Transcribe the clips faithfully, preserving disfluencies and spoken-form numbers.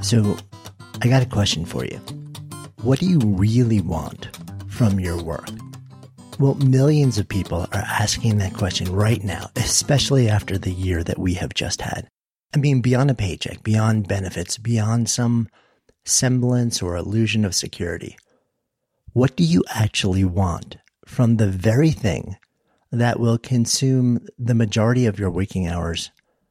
So I got a question for you. What do you really want from your work? Well, millions of people are asking that question right now, especially after the year that we have just had. I mean, beyond a paycheck, beyond benefits, beyond some semblance or illusion of security. What do you actually want from the very thing that will consume the majority of your waking hours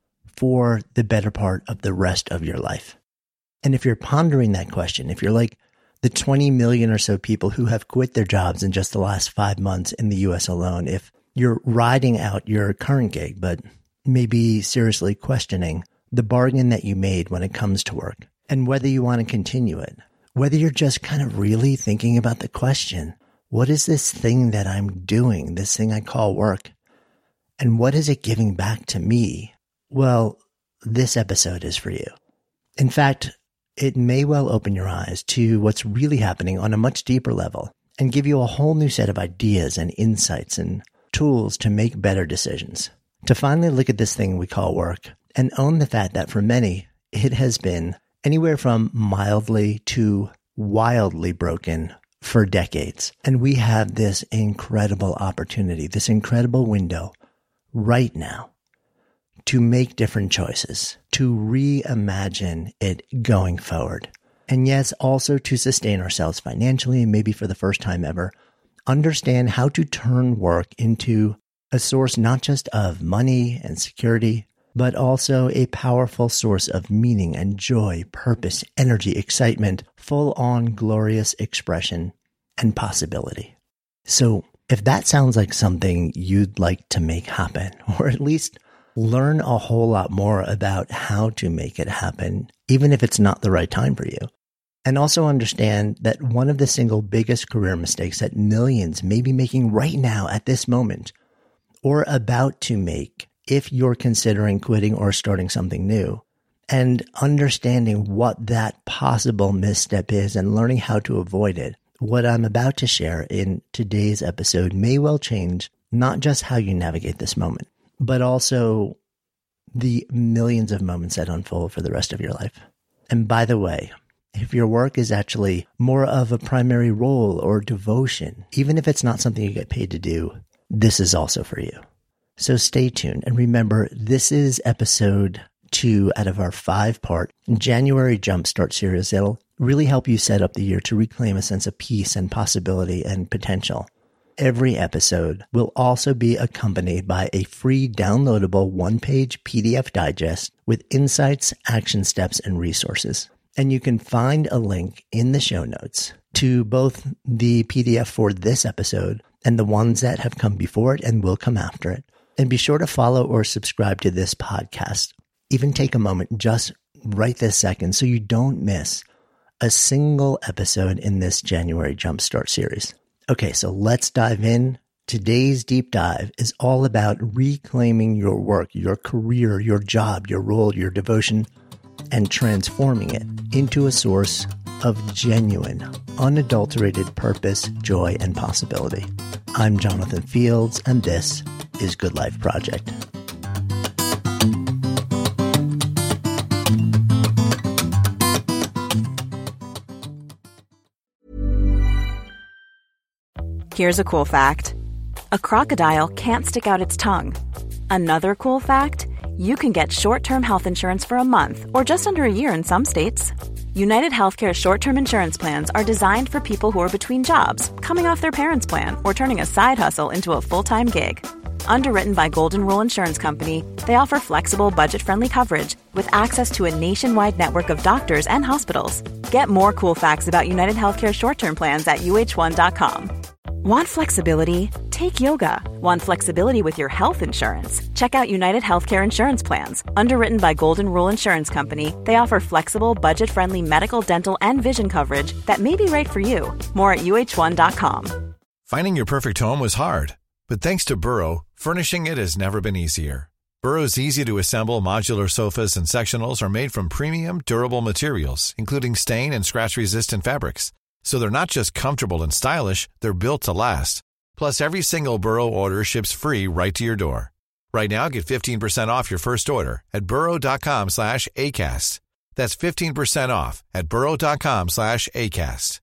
for the better part of the rest of your life? And if you're pondering that question, if you're like the twenty million or so people who have quit their jobs in just the last five months in the U S alone, if you're riding out your current gig, but maybe seriously questioning the bargain that you made when it comes to work and whether you want to continue it, whether you're just kind of really thinking about the question, what is this thing that I'm doing, this thing I call work, and what is it giving back to me? Well, this episode is for you. In fact, it may well open your eyes to what's really happening on a much deeper level and give you a whole new set of ideas and insights and tools to make better decisions, to finally look at this thing we call work and own the fact that for many, it has been anywhere from mildly to wildly broken for decades. And we have this incredible opportunity, this incredible window right now to make different choices, to reimagine it going forward. And yes, also to sustain ourselves financially, and maybe for the first time ever, understand how to turn work into a source not just of money and security, but also a powerful source of meaning and joy, purpose, energy, excitement, full-on glorious expression and possibility. So if that sounds like something you'd like to make happen, or at least learn a whole lot more about how to make it happen, even if it's not the right time for you. And also understand that one of the single biggest career mistakes that millions may be making right now at this moment, or about to make if you're considering quitting or starting something new, and understanding what that possible misstep is and learning how to avoid it. What I'm about to share in today's episode may well change not just how you navigate this moment, but also the millions of moments that unfold for the rest of your life. And by the way, if your work is actually more of a primary role or devotion, even if it's not something you get paid to do, this is also for you. So stay tuned. And remember, this is episode two out of our five-part January Jumpstart series that'll really help you set up the year to reclaim a sense of peace and possibility and potential. Every episode will also be accompanied by a free downloadable one-page P D F digest with insights, action steps, and resources. And you can find a link in the show notes to both the P D F for this episode and the ones that have come before it and will come after it. And be sure to follow or subscribe to this podcast. Even take a moment just right this second so you don't miss a single episode in this January Jumpstart series. Okay, so let's dive in. Today's deep dive is all about reclaiming your work, your career, your job, your role, your devotion, and transforming it into a source of genuine, unadulterated purpose, joy, and possibility. I'm Jonathan Fields, and this is Good Life Project. Here's a cool fact. A crocodile can't stick out its tongue. Another cool fact, you can get short-term health insurance for a month or just under a year in some states. United Healthcare short-term insurance plans are designed for people who are between jobs, coming off their parents' plan, or turning a side hustle into a full-time gig. Underwritten by Golden Rule Insurance Company, they offer flexible, budget-friendly coverage with access to a nationwide network of doctors and hospitals. Get more cool facts about United Healthcare short-term plans at U H one dot com. Want flexibility? Take yoga. Want flexibility with your health insurance? Check out United Healthcare Insurance Plans. Underwritten by Golden Rule Insurance Company, they offer flexible, budget-friendly medical, dental, and vision coverage that may be right for you. More at U H one dot com. Finding your perfect home was hard, but thanks to Burrow, furnishing it has never been easier. Burrow's easy-to-assemble modular sofas and sectionals are made from premium, durable materials, including stain and scratch-resistant fabrics. So they're not just comfortable and stylish, they're built to last. Plus, every single Burrow order ships free right to your door. Right now, get fifteen percent off your first order at burrow.com slash ACAST. That's fifteen percent off at burrow.com slash ACAST.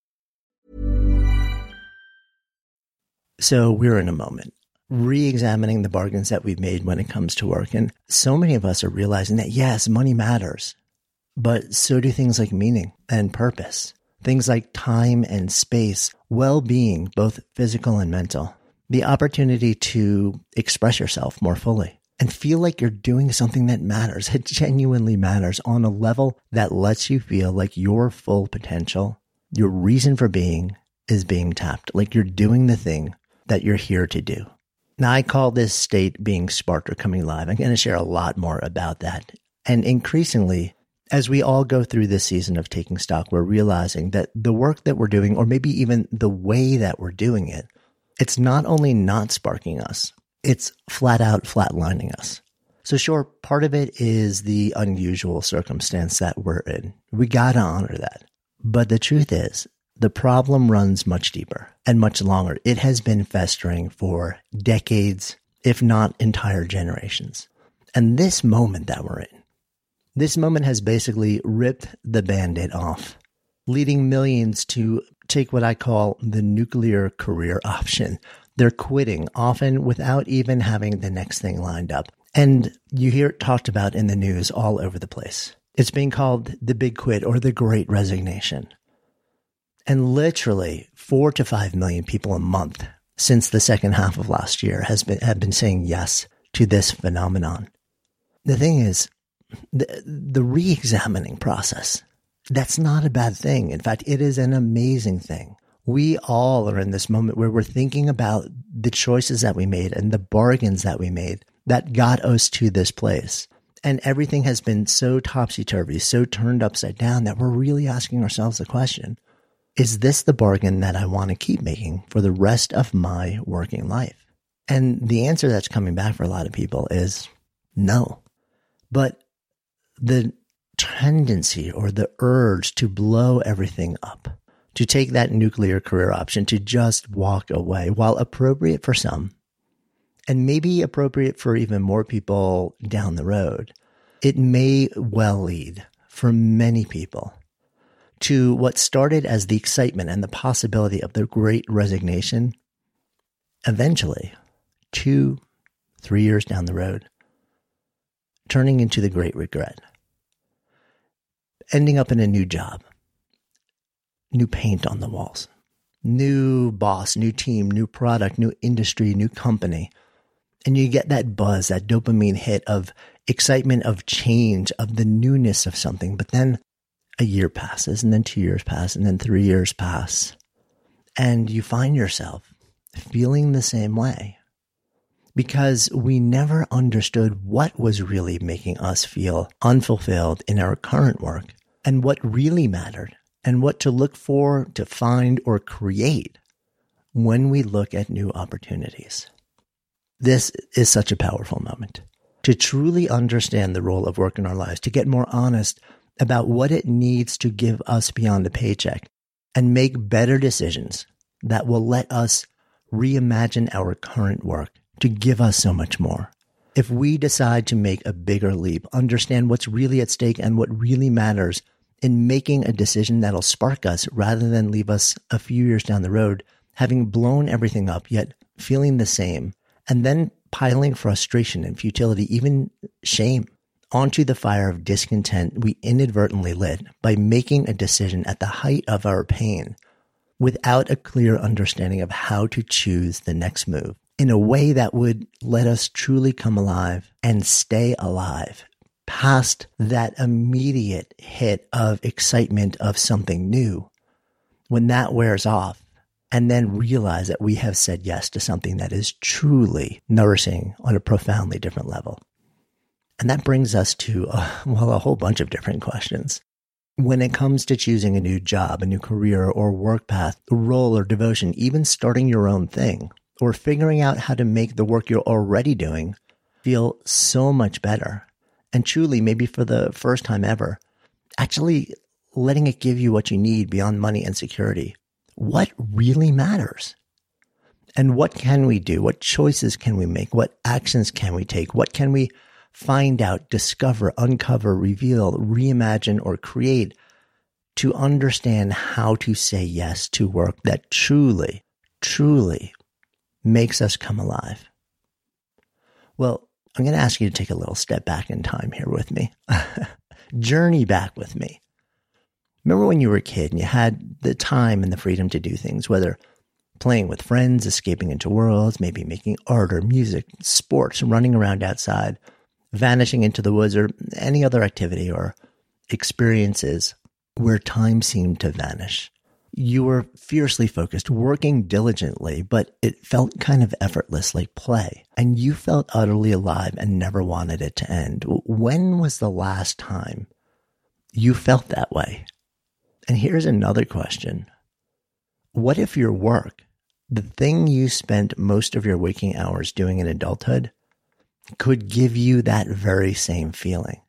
So we're in a moment, re-examining the bargains that we've made when it comes to work. And so many of us are realizing that, yes, money matters, but so do things like meaning and purpose, things like time and space, well-being, both physical and mental, the opportunity to express yourself more fully and feel like you're doing something that matters. It genuinely matters on a level that lets you feel like your full potential, your reason for being, is being tapped, like you're doing the thing that you're here to do. Now, I call this state being sparked or coming alive. I'm going to share a lot more about that. And increasingly, as we all go through this season of taking stock, we're realizing that the work that we're doing, or maybe even the way that we're doing it, it's not only not sparking us, it's flat out flatlining us. So sure, part of it is the unusual circumstance that we're in. We got to honor that. But the truth is, the problem runs much deeper and much longer. It has been festering for decades, if not entire generations. And this moment that we're in, this moment has basically ripped the Band-Aid off, leading millions to take what I call the nuclear career option. They're quitting, often without even having the next thing lined up. And you hear it talked about in the news all over the place. It's being called the big quit or the great resignation. And literally four to five million people a month since the second half of last year has been have been saying yes to this phenomenon. The thing is, the, the re-examining process, that's not a bad thing. In fact, it is an amazing thing. We all are in this moment where we're thinking about the choices that we made and the bargains that we made that got us to this place. And everything has been so topsy-turvy, so turned upside down that we're really asking ourselves the question, is this the bargain that I want to keep making for the rest of my working life? And the answer that's coming back for a lot of people is no. But the tendency or the urge to blow everything up, to take that nuclear career option, to just walk away, while appropriate for some, and maybe appropriate for even more people down the road, it may well lead for many people to what started as the excitement and the possibility of the great resignation, eventually, two, three years down the road, turning into the great regret, ending up in a new job, new paint on the walls, new boss, new team, new product, new industry, new company. And you get that buzz, that dopamine hit of excitement, of change, of the newness of something. But then a year passes, and then two years pass, and then three years pass. And you find yourself feeling the same way because we never understood what was really making us feel unfulfilled in our current work and what really mattered and what to look for, to find, or create when we look at new opportunities. This is such a powerful moment to truly understand the role of work in our lives, to get more honest about what it needs to give us beyond a paycheck and make better decisions that will let us reimagine our current work to give us so much more. If we decide to make a bigger leap, understand what's really at stake and what really matters in making a decision that'll spark us rather than leave us a few years down the road, having blown everything up, yet feeling the same, and then piling frustration and futility, even shame, onto the fire of discontent we inadvertently lit by making a decision at the height of our pain without a clear understanding of how to choose the next move in a way that would let us truly come alive and stay alive past that immediate hit of excitement of something new. When that wears off, and then realize that we have said yes to something that is truly nourishing on a profoundly different level. And that brings us to, uh, well, a whole bunch of different questions. When it comes to choosing a new job, a new career or work path, role or devotion, even starting your own thing, or figuring out how to make the work you're already doing feel so much better, and truly, maybe for the first time ever, actually letting it give you what you need beyond money and security. What really matters? And what can we do? What choices can we make? What actions can we take? What can we find out, discover, uncover, reveal, reimagine, or create to understand how to say yes to work that truly, truly makes us come alive? Well, I'm going to ask you to take a little step back in time here with me. Journey back with me. Remember when you were a kid and you had the time and the freedom to do things, whether playing with friends, escaping into worlds, maybe making art or music, sports, running around outside, vanishing into the woods, or any other activity or experiences where time seemed to vanish. You were fiercely focused, working diligently, but it felt kind of effortless, like play. And you felt utterly alive and never wanted it to end. When was the last time you felt that way? And here's another question. What if your work, the thing you spent most of your waking hours doing in adulthood, could give you that very same feeling?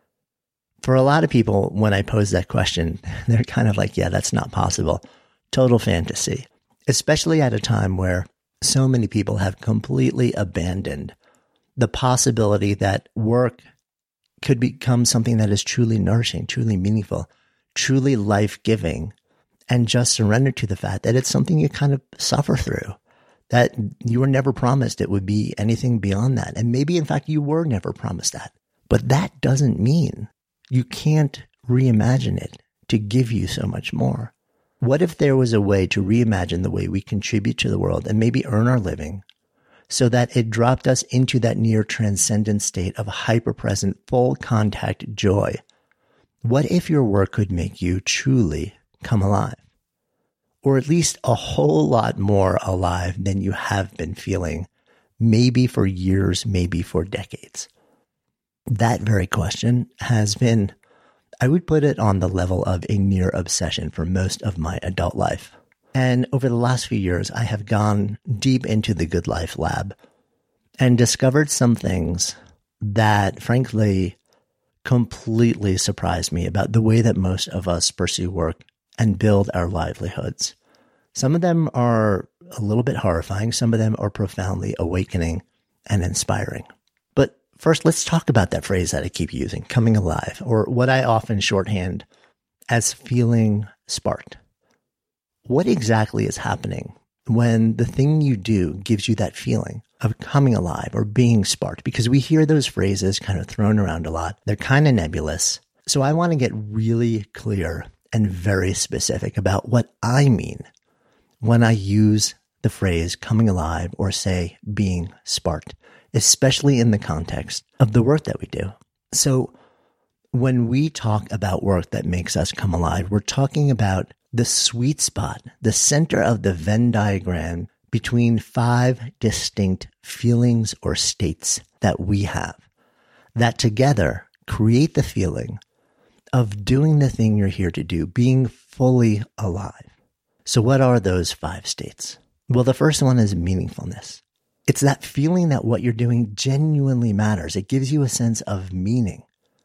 For a lot of people, when I pose that question, they're kind of like, yeah, that's not possible. Total fantasy, especially at a time where so many people have completely abandoned the possibility that work could become something that is truly nourishing, truly meaningful, truly life-giving, and just surrender to the fact that it's something you kind of suffer through, that you were never promised it would be anything beyond that. And maybe, in fact, you were never promised that. But that doesn't mean you can't reimagine it to give you so much more. What if there was a way to reimagine the way we contribute to the world and maybe earn our living so that it dropped us into that near transcendent state of hyper-present, full contact joy? What if your work could make you truly come alive? Or at least a whole lot more alive than you have been feeling, maybe for years, maybe for decades? That very question has been, I would put it on the level of a near obsession for most of my adult life. And over the last few years, I have gone deep into the Good Life Lab and discovered some things that, frankly, completely surprised me about the way that most of us pursue work and build our livelihoods. Some of them are a little bit horrifying. Some of them are profoundly awakening and inspiring. But first, let's talk about that phrase that I keep using, coming alive, or what I often shorthand as feeling sparked. What exactly is happening when the thing you do gives you that feeling of coming alive or being sparked? Because we hear those phrases kind of thrown around a lot. They're kind of nebulous. So I want to get really clear and very specific about what I mean when I use the phrase coming alive or say being sparked, especially in the context of the work that we do. So when we talk about work that makes us come alive, we're talking about the sweet spot, the center of the Venn diagram between five distinct feelings or states that we have that together create the feeling of doing the thing you're here to do, being fully alive. So what are those five states? Well, the first one is meaningfulness. It's that feeling that what you're doing genuinely matters. It gives you a sense of meaning.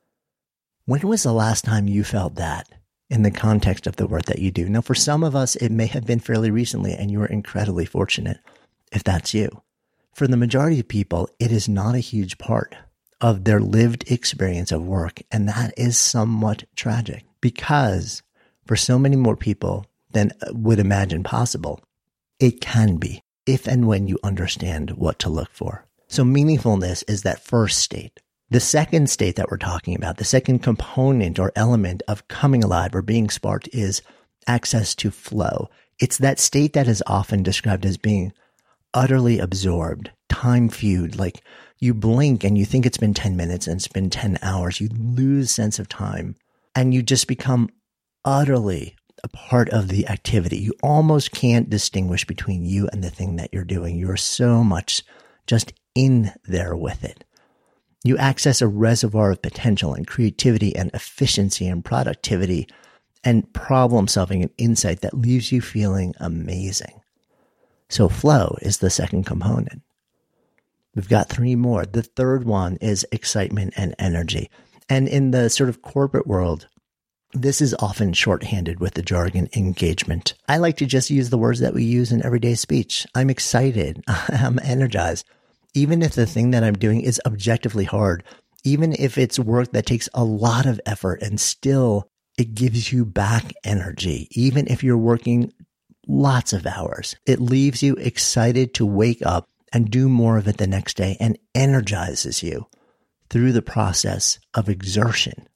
When was the last time you felt that in the context of the work that you do? Now, for some of us, it may have been fairly recently, and you are incredibly fortunate if that's you. For the majority of people, it is not a huge part of their lived experience of work, and that is somewhat tragic because for so many more people than would imagine possible, it can be if and when you understand what to look for. So meaningfulness is that first state. The second state that we're talking about, the second component or element of coming alive or being sparked, is access to flow. It's that state that is often described as being utterly absorbed, time-fewed, like you blink and you think it's been ten minutes and it's been ten hours. You lose sense of time and you just become utterly a part of the activity. You almost can't distinguish between you and the thing that you're doing. You're so much just in there with it. You access a reservoir of potential and creativity and efficiency and productivity and problem solving and insight that leaves you feeling amazing. So flow is the second component. We've got three more. The third one is excitement and energy. And in the sort of corporate world, this is often shorthanded with the jargon engagement. I like to just use the words that we use in everyday speech. I'm excited. I'm energized. Even if the thing that I'm doing is objectively hard, even if it's work that takes a lot of effort and still it gives you back energy, even if you're working lots of hours, it leaves you excited to wake up and do more of it the next day and energizes you through the process of exertion.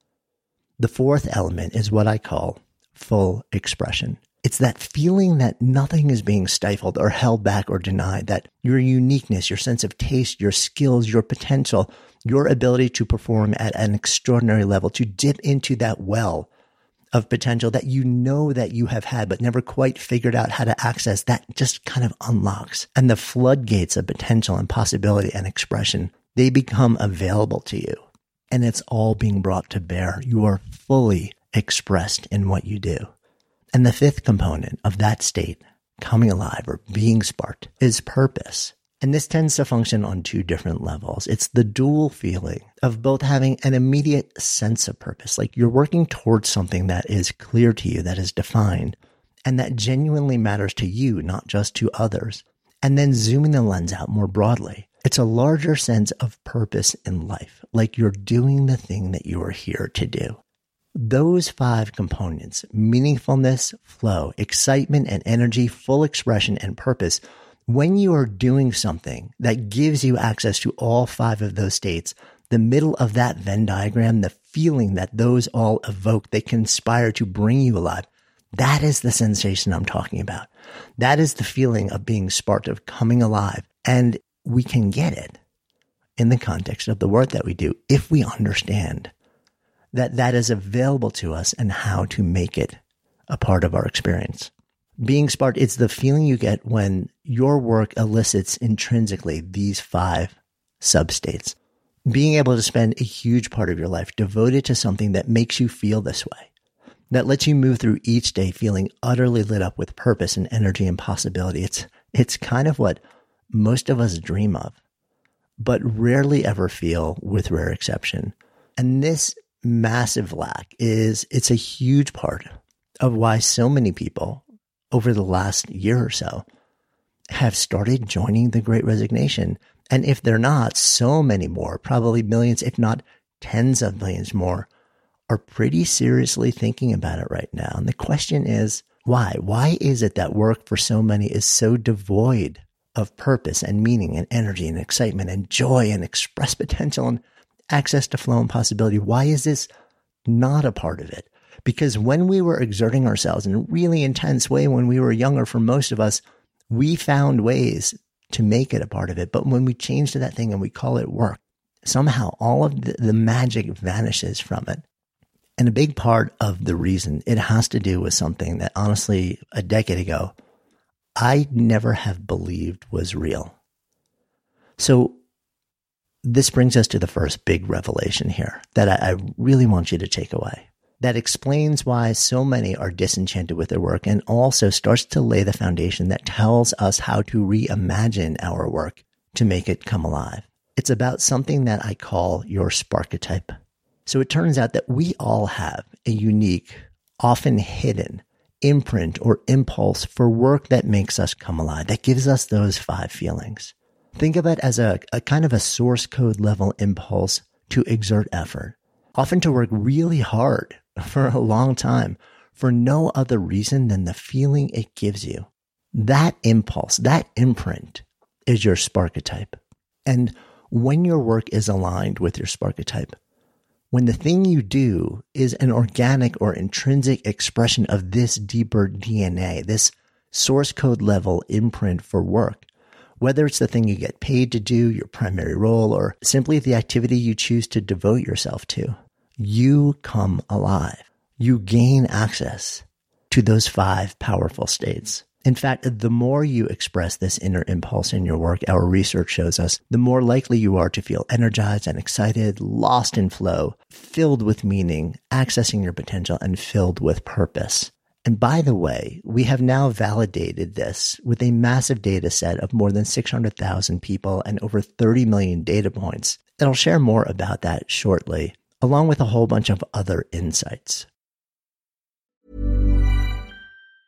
The fourth element is what I call full expression. It's that feeling that nothing is being stifled or held back or denied, that your uniqueness, your sense of taste, your skills, your potential, your ability to perform at an extraordinary level, to dip into that well of potential that you know that you have had but never quite figured out how to access, that just kind of unlocks. And the floodgates of potential and possibility and expression, they become available to you. And it's all being brought to bear. You are fully expressed in what you do. And the fifth component of that state, coming alive or being sparked, is purpose. And this tends to function on two different levels. It's the dual feeling of both having an immediate sense of purpose, like you're working towards something that is clear to you, that is defined, and that genuinely matters to you, not just to others. And then zooming the lens out more broadly, it's a larger sense of purpose in life, like you're doing the thing that you are here to do. Those five components, meaningfulness, flow, excitement and energy, full expression, and purpose, when you are doing something that gives you access to all five of those states, the middle of that Venn diagram, the feeling that those all evoke, they conspire to bring you alive. That is the sensation I'm talking about. That is the feeling of being sparked, of coming alive. And we can get it in the context of the work that we do if we understand that that is available to us and how to make it a part of our experience. Being sparked, it's the feeling you get when your work elicits intrinsically these five substates. Being able to spend a huge part of your life devoted to something that makes you feel this way, that lets you move through each day feeling utterly lit up with purpose and energy and possibility. It's, it's kind of what most of us dream of, but rarely ever feel, with rare exception. And this massive lack is, it's a huge part of why so many people over the last year or so have started joining the Great Resignation. And if they're not, so many more, probably millions, if not tens of millions more, are pretty seriously thinking about it right now. And the question is, why? Why is it that work for so many is so devoid of purpose and meaning and energy and excitement and joy and express potential and access to flow and possibility? Why is this not a part of it? Because when we were exerting ourselves in a really intense way when we were younger, for most of us, we found ways to make it a part of it. But when we change to that thing and we call it work, somehow all of the, the magic vanishes from it. And a big part of the reason, it has to do with something that honestly, a decade ago, I never have believed was real. So this brings us to the first big revelation here that I, I really want you to take away. That explains why so many are disenchanted with their work and also starts to lay the foundation that tells us how to reimagine our work to make it come alive. It's about something that I call your sparketype. So it turns out that we all have a unique, often hidden imprint or impulse for work that makes us come alive, that gives us those five feelings. Think of it as a, a kind of a source code level impulse to exert effort, often to work really hard for a long time for no other reason than the feeling it gives you. That impulse, that imprint is your sparketype. And when your work is aligned with your sparketype, when the thing you do is an organic or intrinsic expression of this deeper D N A, this source code level imprint for work, whether it's the thing you get paid to do, your primary role, or simply the activity you choose to devote yourself to, you come alive. You gain access to those five powerful states. In fact, the more you express this inner impulse in your work, our research shows us, the more likely you are to feel energized and excited, lost in flow, filled with meaning, accessing your potential, and filled with purpose. And by the way, we have now validated this with a massive data set of more than six hundred thousand people and over thirty million data points. And I'll share more about that shortly, along with a whole bunch of other insights.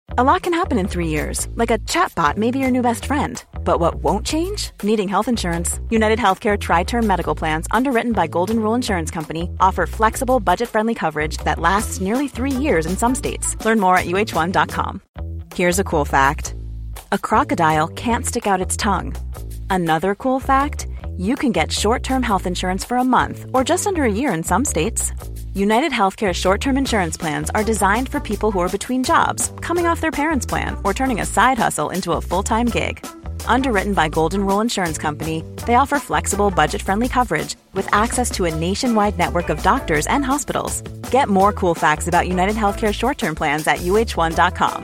A lot can happen in three years, like a chatbot may be your new best friend. But what won't change? Needing health insurance. United Healthcare Tri-Term Medical Plans, underwritten by Golden Rule Insurance Company, offer flexible, budget-friendly coverage that lasts nearly three years in some states. Learn more at U H one dot com. Here's a cool fact. A crocodile can't stick out its tongue. Another cool fact, you can get short-term health insurance for a month or just under a year in some states. United Healthcare short-term insurance plans are designed for people who are between jobs, coming off their parents' plan, or turning a side hustle into a full-time gig. Underwritten by Golden Rule Insurance Company, they offer flexible, budget-friendly coverage with access to a nationwide network of doctors and hospitals. Get more cool facts about United Healthcare short-term plans at U H one dot com.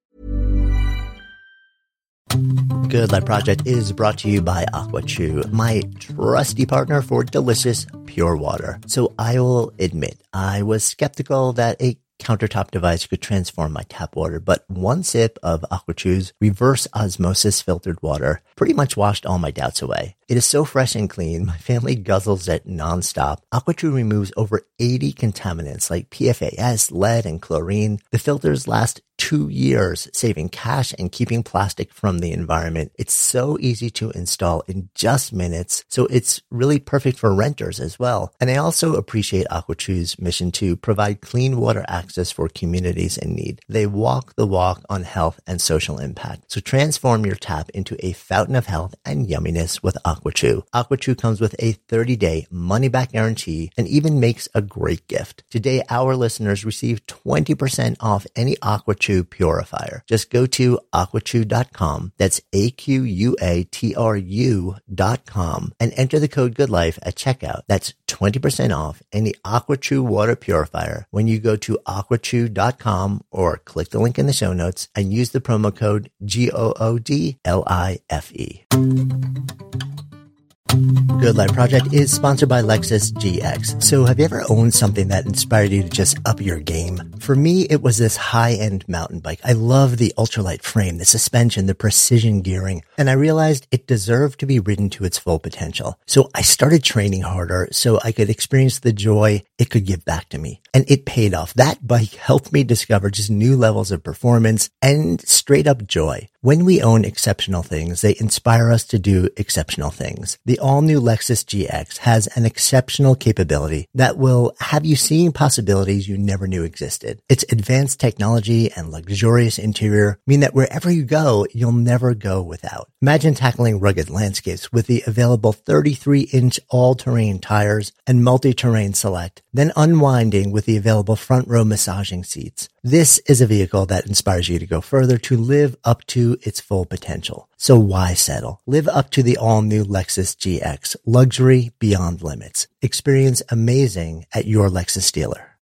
Good Life Project is brought to you by AquaChew, my trusty partner for delicious, pure water. So I will admit, I was skeptical that a countertop device could transform my tap water, but one sip of AquaChew's reverse osmosis filtered water pretty much washed all my doubts away. It is so fresh and clean, my family guzzles it nonstop. AquaChew removes over eighty contaminants like P F A S, lead, and chlorine. The filters last two years, saving cash and keeping plastic from the environment. It's so easy to install in just minutes, so it's really perfect for renters as well. And I also appreciate AquaChew's mission to provide clean water access for communities in need. They walk the walk on health and social impact. So transform your tap into a fountain of health and yumminess with AquaChew. AquaChew comes with a thirty-day money-back guarantee and even makes a great gift. Today, our listeners receive twenty percent off any AquaChew purifier. Just go to aquachew dot com. That's A Q U A T R U dot com and enter the code GOODLIFE at checkout. That's twenty percent off any AquaChew water purifier when you go to aquachew dot com or click the link in the show notes and use the promo code G O O D L I F E. Good Life Project is sponsored by Lexus G X. So have you ever owned something that inspired you to just up your game? For me, it was this high-end mountain bike. I love the ultralight frame, the suspension, the precision gearing, and I realized it deserved to be ridden to its full potential. So I started training harder so I could experience the joy it could give back to me. And it paid off. That bike helped me discover just new levels of performance and straight up joy. When we own exceptional things, they inspire us to do exceptional things. The all-new Lexus G X has an exceptional capability that will have you seeing possibilities you never knew existed. Its advanced technology and luxurious interior mean that wherever you go, you'll never go without. Imagine tackling rugged landscapes with the available thirty-three inch all-terrain tires and multi-terrain select, then unwinding with the available front row massaging seats. This is a vehicle that inspires you to go further, to live up to its full potential. So why settle? Live up to the all-new Lexus G X. Luxury beyond limits. Experience amazing at your Lexus dealer.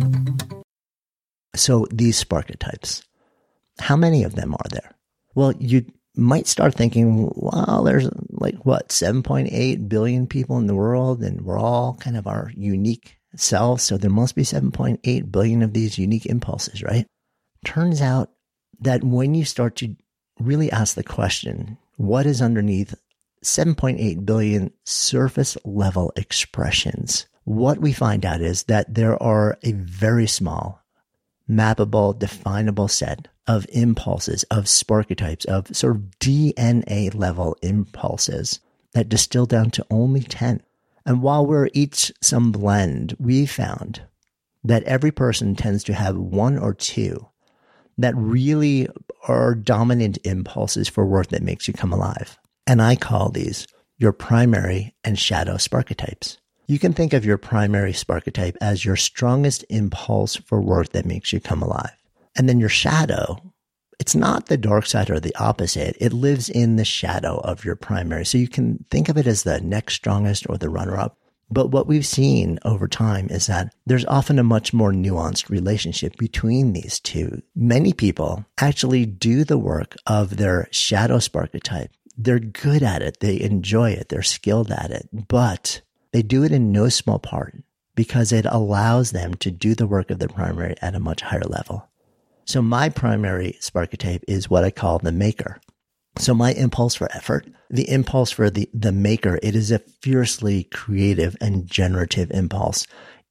So these Sparketypes, how many of them are there? Well, you might start thinking, wow, there's like, what, seven point eight billion people in the world, and we're all kind of our unique selves, so there must be seven point eight billion of these unique impulses, right? Turns out that when you start to really ask the question, what is underneath seven point eight billion surface level expressions, what we find out is that there are a very small, mappable, definable set of impulses, of Sparketypes, of sort of D N A level impulses that distill down to only ten. And while we're each some blend, we found that every person tends to have one or two that really are dominant impulses for work that makes you come alive. And I call these your primary and shadow Sparketypes. You can think of your primary Sparketype as your strongest impulse for work that makes you come alive. And then your shadow, it's not the dark side or the opposite. It lives in the shadow of your primary. So you can think of it as the next strongest or the runner-up. But what we've seen over time is that there's often a much more nuanced relationship between these two. Many people actually do the work of their shadow Sparketype. They're good at it. They enjoy it. They're skilled at it. But they do it in no small part because it allows them to do the work of their primary at a much higher level. So my primary Sparketype is what I call the maker. So my impulse for effort, the impulse for the, the maker, it is a fiercely creative and generative impulse.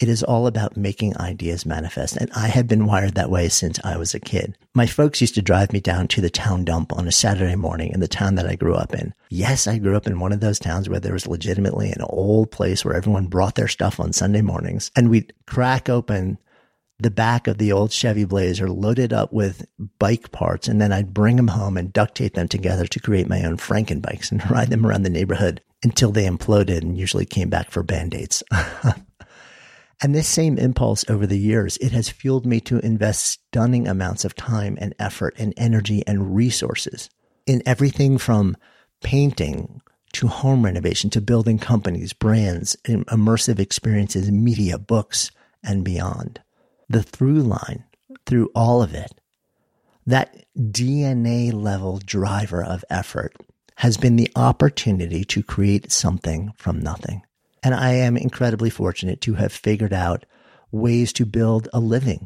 It is all about making ideas manifest. And I have been wired that way since I was a kid. My folks used to drive me down to the town dump on a Saturday morning in the town that I grew up in. Yes, I grew up in one of those towns where there was legitimately an old place where everyone brought their stuff on Sunday mornings. And we'd crack open the back of the old Chevy Blazer, load it up with bike parts, and then I'd bring them home and duct tape them together to create my own Frankenbikes and ride them around the neighborhood until they imploded and usually came back for Band-Aids. And this same impulse over the years, it has fueled me to invest stunning amounts of time and effort and energy and resources in everything from painting to home renovation to building companies, brands, immersive experiences, media, books, and beyond. The through line through all of it, that D N A level driver of effort has been the opportunity to create something from nothing. And I am incredibly fortunate to have figured out ways to build a living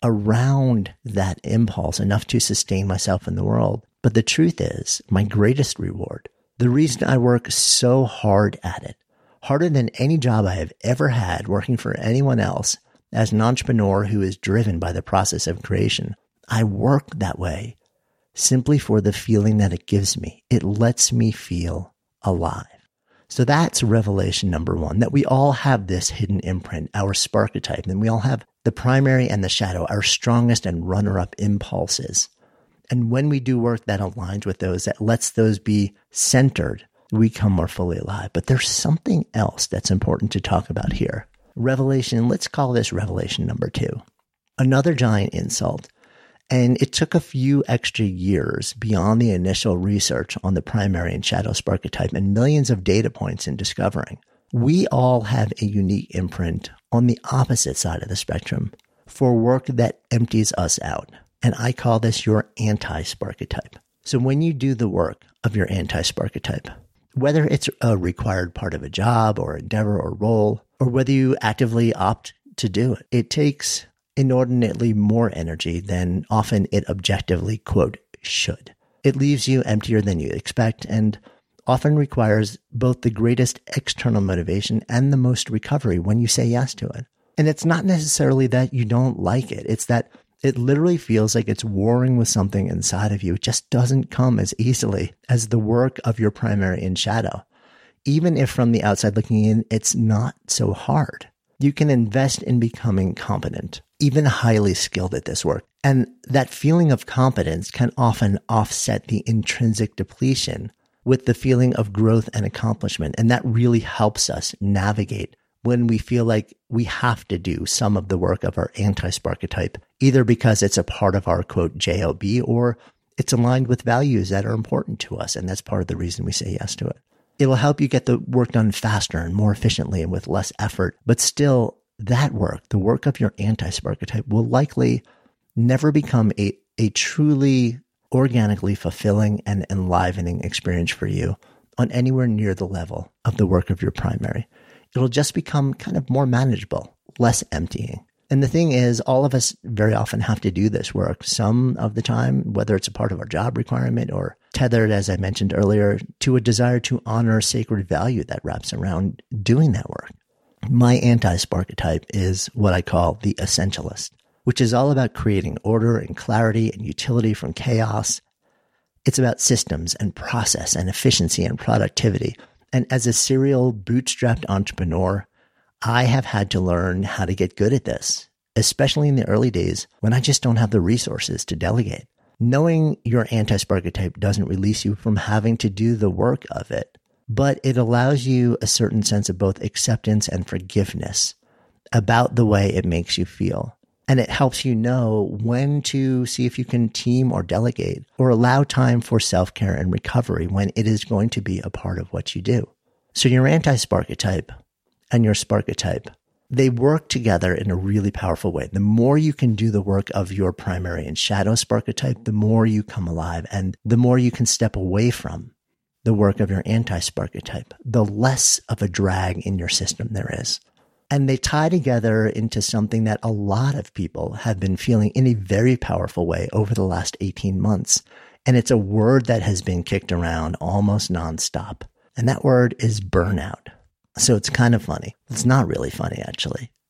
around that impulse, enough to sustain myself in the world. But the truth is, my greatest reward, the reason I work so hard at it, harder than any job I have ever had working for anyone else, as an entrepreneur who is driven by the process of creation, I work that way simply for the feeling that it gives me. It lets me feel alive. So that's revelation number one, that we all have this hidden imprint, our Sparketype, and we all have the primary and the shadow, our strongest and runner-up impulses. And when we do work that aligns with those, that lets those be centered, we come more fully alive. But there's something else that's important to talk about here. Revelation, let's call this revelation number two. Another giant insult. And it took a few extra years beyond the initial research on the primary and shadow Sparketype and millions of data points in discovering. We all have a unique imprint on the opposite side of the spectrum for work that empties us out. And I call this your anti-Sparketype. So when you do the work of your anti-Sparketype, whether it's a required part of a job or endeavor or role, or whether you actively opt to do it, it takes inordinately more energy than often it objectively, quote, should. It leaves you emptier than you expect and often requires both the greatest external motivation and the most recovery when you say yes to it. And it's not necessarily that you don't like it. It's that it literally feels like it's warring with something inside of you. It just doesn't come as easily as the work of your primary and shadow. Even if from the outside looking in, it's not so hard. You can invest in becoming competent, even highly skilled at this work. And that feeling of competence can often offset the intrinsic depletion with the feeling of growth and accomplishment. And that really helps us navigate when we feel like we have to do some of the work of our anti-Sparketype, either because it's a part of our, quote, job, or it's aligned with values that are important to us. And that's part of the reason we say yes to it. It will help you get the work done faster and more efficiently and with less effort. But still, that work, the work of your anti-Sparketype, will likely never become a, a truly organically fulfilling and enlivening experience for you on anywhere near the level of the work of your primary. It'll just become kind of more manageable, less emptying. And the thing is, all of us very often have to do this work some of the time, whether it's a part of our job requirement or tethered, as I mentioned earlier, to a desire to honor a sacred value that wraps around doing that work. My anti-Sparketype is what I call the essentialist, which is all about creating order and clarity and utility from chaos. It's about systems and process and efficiency and productivity. And as a serial bootstrapped entrepreneur, I have had to learn how to get good at this, especially in the early days when I just don't have the resources to delegate. Knowing your anti-Sparketype doesn't release you from having to do the work of it, but it allows you a certain sense of both acceptance and forgiveness about the way it makes you feel. And it helps you know when to see if you can team or delegate or allow time for self-care and recovery when it is going to be a part of what you do. So your anti-Sparketype and your Sparketype, they work together in a really powerful way. The more you can do the work of your primary and shadow Sparketype, the more you come alive and the more you can step away from the work of your anti-Sparketype, the less of a drag in your system there is. And they tie together into something that a lot of people have been feeling in a very powerful way over the last eighteen months. And it's a word that has been kicked around almost nonstop. And that word is burnout. So it's kind of funny. It's not really funny, actually.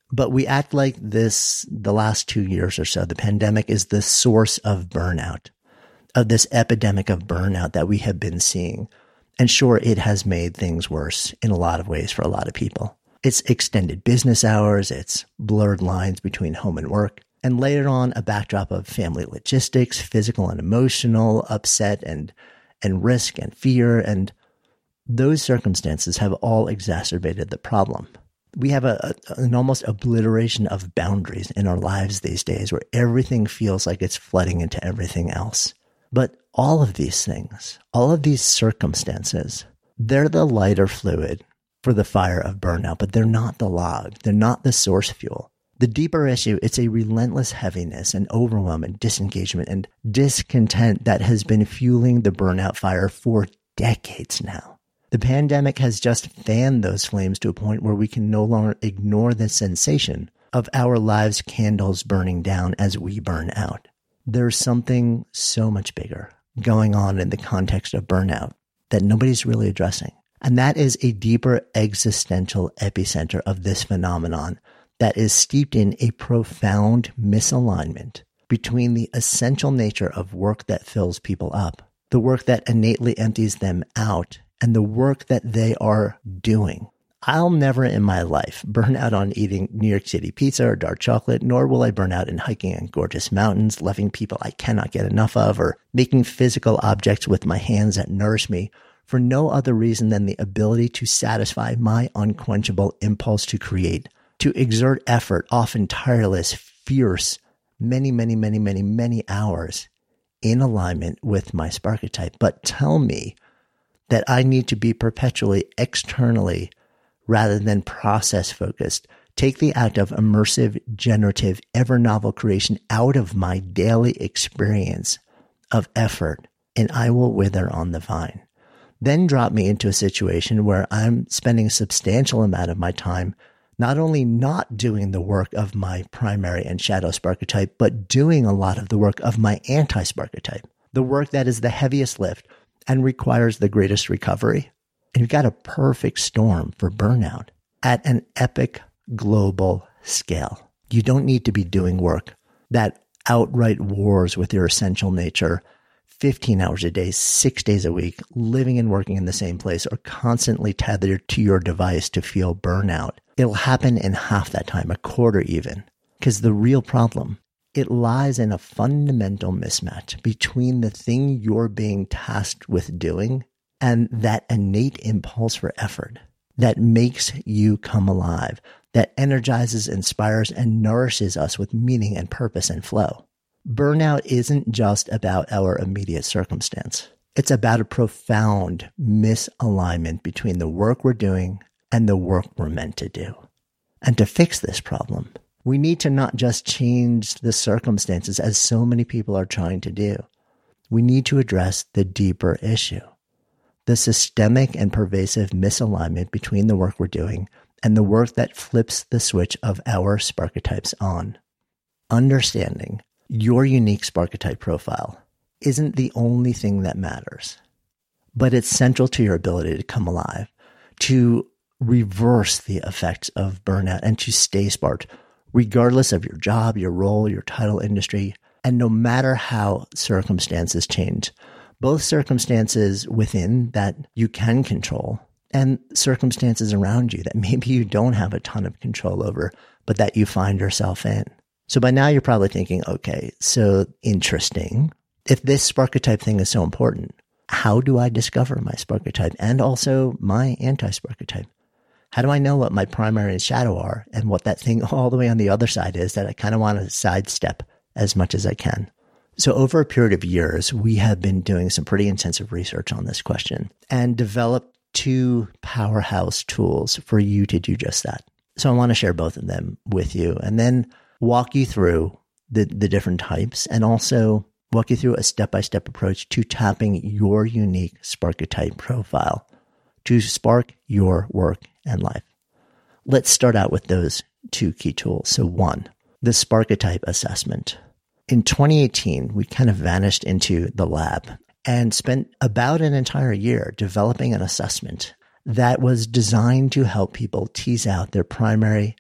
But we act like this, the last two years or so, the pandemic is the source of burnout, of this epidemic of burnout that we have been seeing. And sure, it has made things worse in a lot of ways for a lot of people. It's extended business hours, it's blurred lines between home and work, and later on a backdrop of family logistics, physical and emotional upset and, and risk and fear. And those circumstances have all exacerbated the problem. We have a, a, an almost obliteration of boundaries in our lives these days where everything feels like it's flooding into everything else. But all of these things, all of these circumstances, they're the lighter fluid for the fire of burnout, but they're not the log. They're not the source fuel. The deeper issue, it's a relentless heaviness and overwhelm and disengagement and discontent that has been fueling the burnout fire for decades now. The pandemic has just fanned those flames to a point where we can no longer ignore the sensation of our lives' candles burning down as we burn out. There's something so much bigger going on in the context of burnout that nobody's really addressing. And that is a deeper existential epicenter of this phenomenon that is steeped in a profound misalignment between the essential nature of work that fills people up, the work that innately empties them out, and the work that they are doing. I'll never in my life burn out on eating New York City pizza or dark chocolate, nor will I burn out in hiking in gorgeous mountains, loving people I cannot get enough of, or making physical objects with my hands that nourish me for no other reason than the ability to satisfy my unquenchable impulse to create, to exert effort, often tireless, fierce, many, many, many, many, many hours in alignment with my Sparketype. But tell me that I need to be perpetually externally rather than process focused. Take the act of immersive, generative, ever novel creation out of my daily experience of effort, and I will wither on the vine. Then drop me into a situation where I'm spending a substantial amount of my time not only not doing the work of my primary and shadow Sparketype, but doing a lot of the work of my anti-Sparketype, the work that is the heaviest lift and requires the greatest recovery. And you've got a perfect storm for burnout at an epic global scale. You don't need to be doing work that outright wars with your essential nature fifteen hours a day, six days a week, living and working in the same place, or constantly tethered to your device to feel burnout. It'll happen in half that time, a quarter even. Because the real problem, it lies in a fundamental mismatch between the thing you're being tasked with doing and that innate impulse for effort that makes you come alive, that energizes, inspires, and nourishes us with meaning and purpose and flow. Burnout isn't just about our immediate circumstance. It's about a profound misalignment between the work we're doing and the work we're meant to do. And to fix this problem, we need to not just change the circumstances as so many people are trying to do. We need to address the deeper issue, the systemic and pervasive misalignment between the work we're doing and the work that flips the switch of our Sparketypes on. Understanding your unique Sparketype profile isn't the only thing that matters, but it's central to your ability to come alive, to reverse the effects of burnout, and to stay sparked, regardless of your job, your role, your title, industry, and no matter how circumstances change, both circumstances within that you can control and circumstances around you that maybe you don't have a ton of control over, but that you find yourself in. So by now you're probably thinking, okay, so interesting. If this Sparketype thing is so important, how do I discover my Sparketype and also my anti-Sparketype? How do I know what my primary and shadow are and what that thing all the way on the other side is that I kind of want to sidestep as much as I can? So over a period of years, we have been doing some pretty intensive research on this question and developed two powerhouse tools for you to do just that. So I want to share both of them with you and then walk you through the, the different types and also walk you through a step-by-step approach to tapping your unique Sparketype profile to spark your work and life. Let's start out with those two key tools. So one, the Sparketype assessment. In twenty eighteen, we kind of vanished into the lab and spent about an entire year developing an assessment that was designed to help people tease out their primary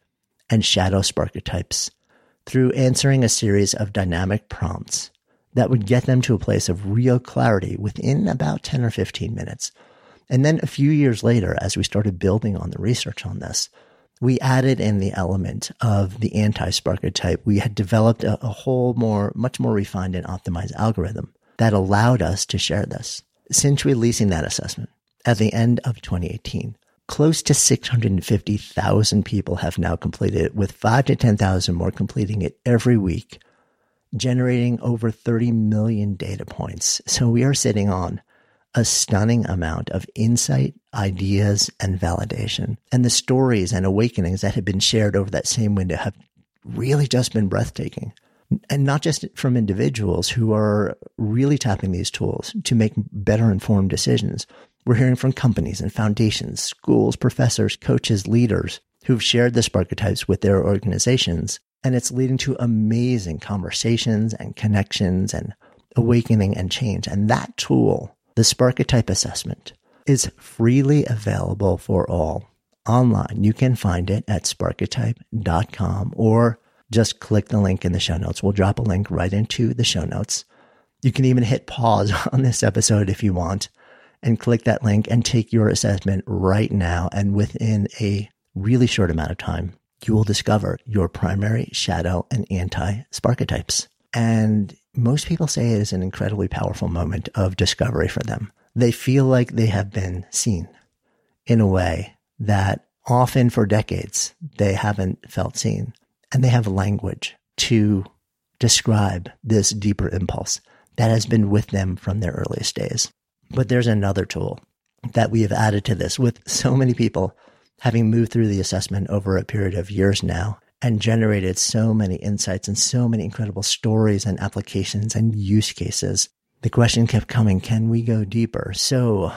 and shadow sparketypes through answering a series of dynamic prompts that would get them to a place of real clarity within about ten or fifteen minutes. And then a few years later, as we started building on the research on this, we added in the element of the anti-sparketype. We had developed a, a whole more, much more refined and optimized algorithm that allowed us to share this. Since releasing that assessment at the end of twenty eighteen, close to six hundred fifty thousand people have now completed it, with five to ten thousand more completing it every week, generating over thirty million data points. So we are sitting on a stunning amount of insight, ideas, and validation. And the stories and awakenings that have been shared over that same window have really just been breathtaking. And not just from individuals who are really tapping these tools to make better informed decisions. We're hearing from companies and foundations, schools, professors, coaches, leaders who've shared the Sparketypes with their organizations. And it's leading to amazing conversations and connections and awakening and change. And that tool, the Sparketype assessment, is freely available for all online. You can find it at sparketype dot com or just click the link in the show notes. We'll drop a link right into the show notes. You can even hit pause on this episode if you want and click that link and take your assessment right now. And within a really short amount of time, you will discover your primary, shadow, and anti-sparketypes. And most people say it is an incredibly powerful moment of discovery for them. They feel like they have been seen in a way that often for decades they haven't felt seen. And they have language to describe this deeper impulse that has been with them from their earliest days. But there's another tool that we have added to this, with so many people having moved through the assessment over a period of years now and generated so many insights and so many incredible stories and applications and use cases. The question kept coming, can we go deeper? So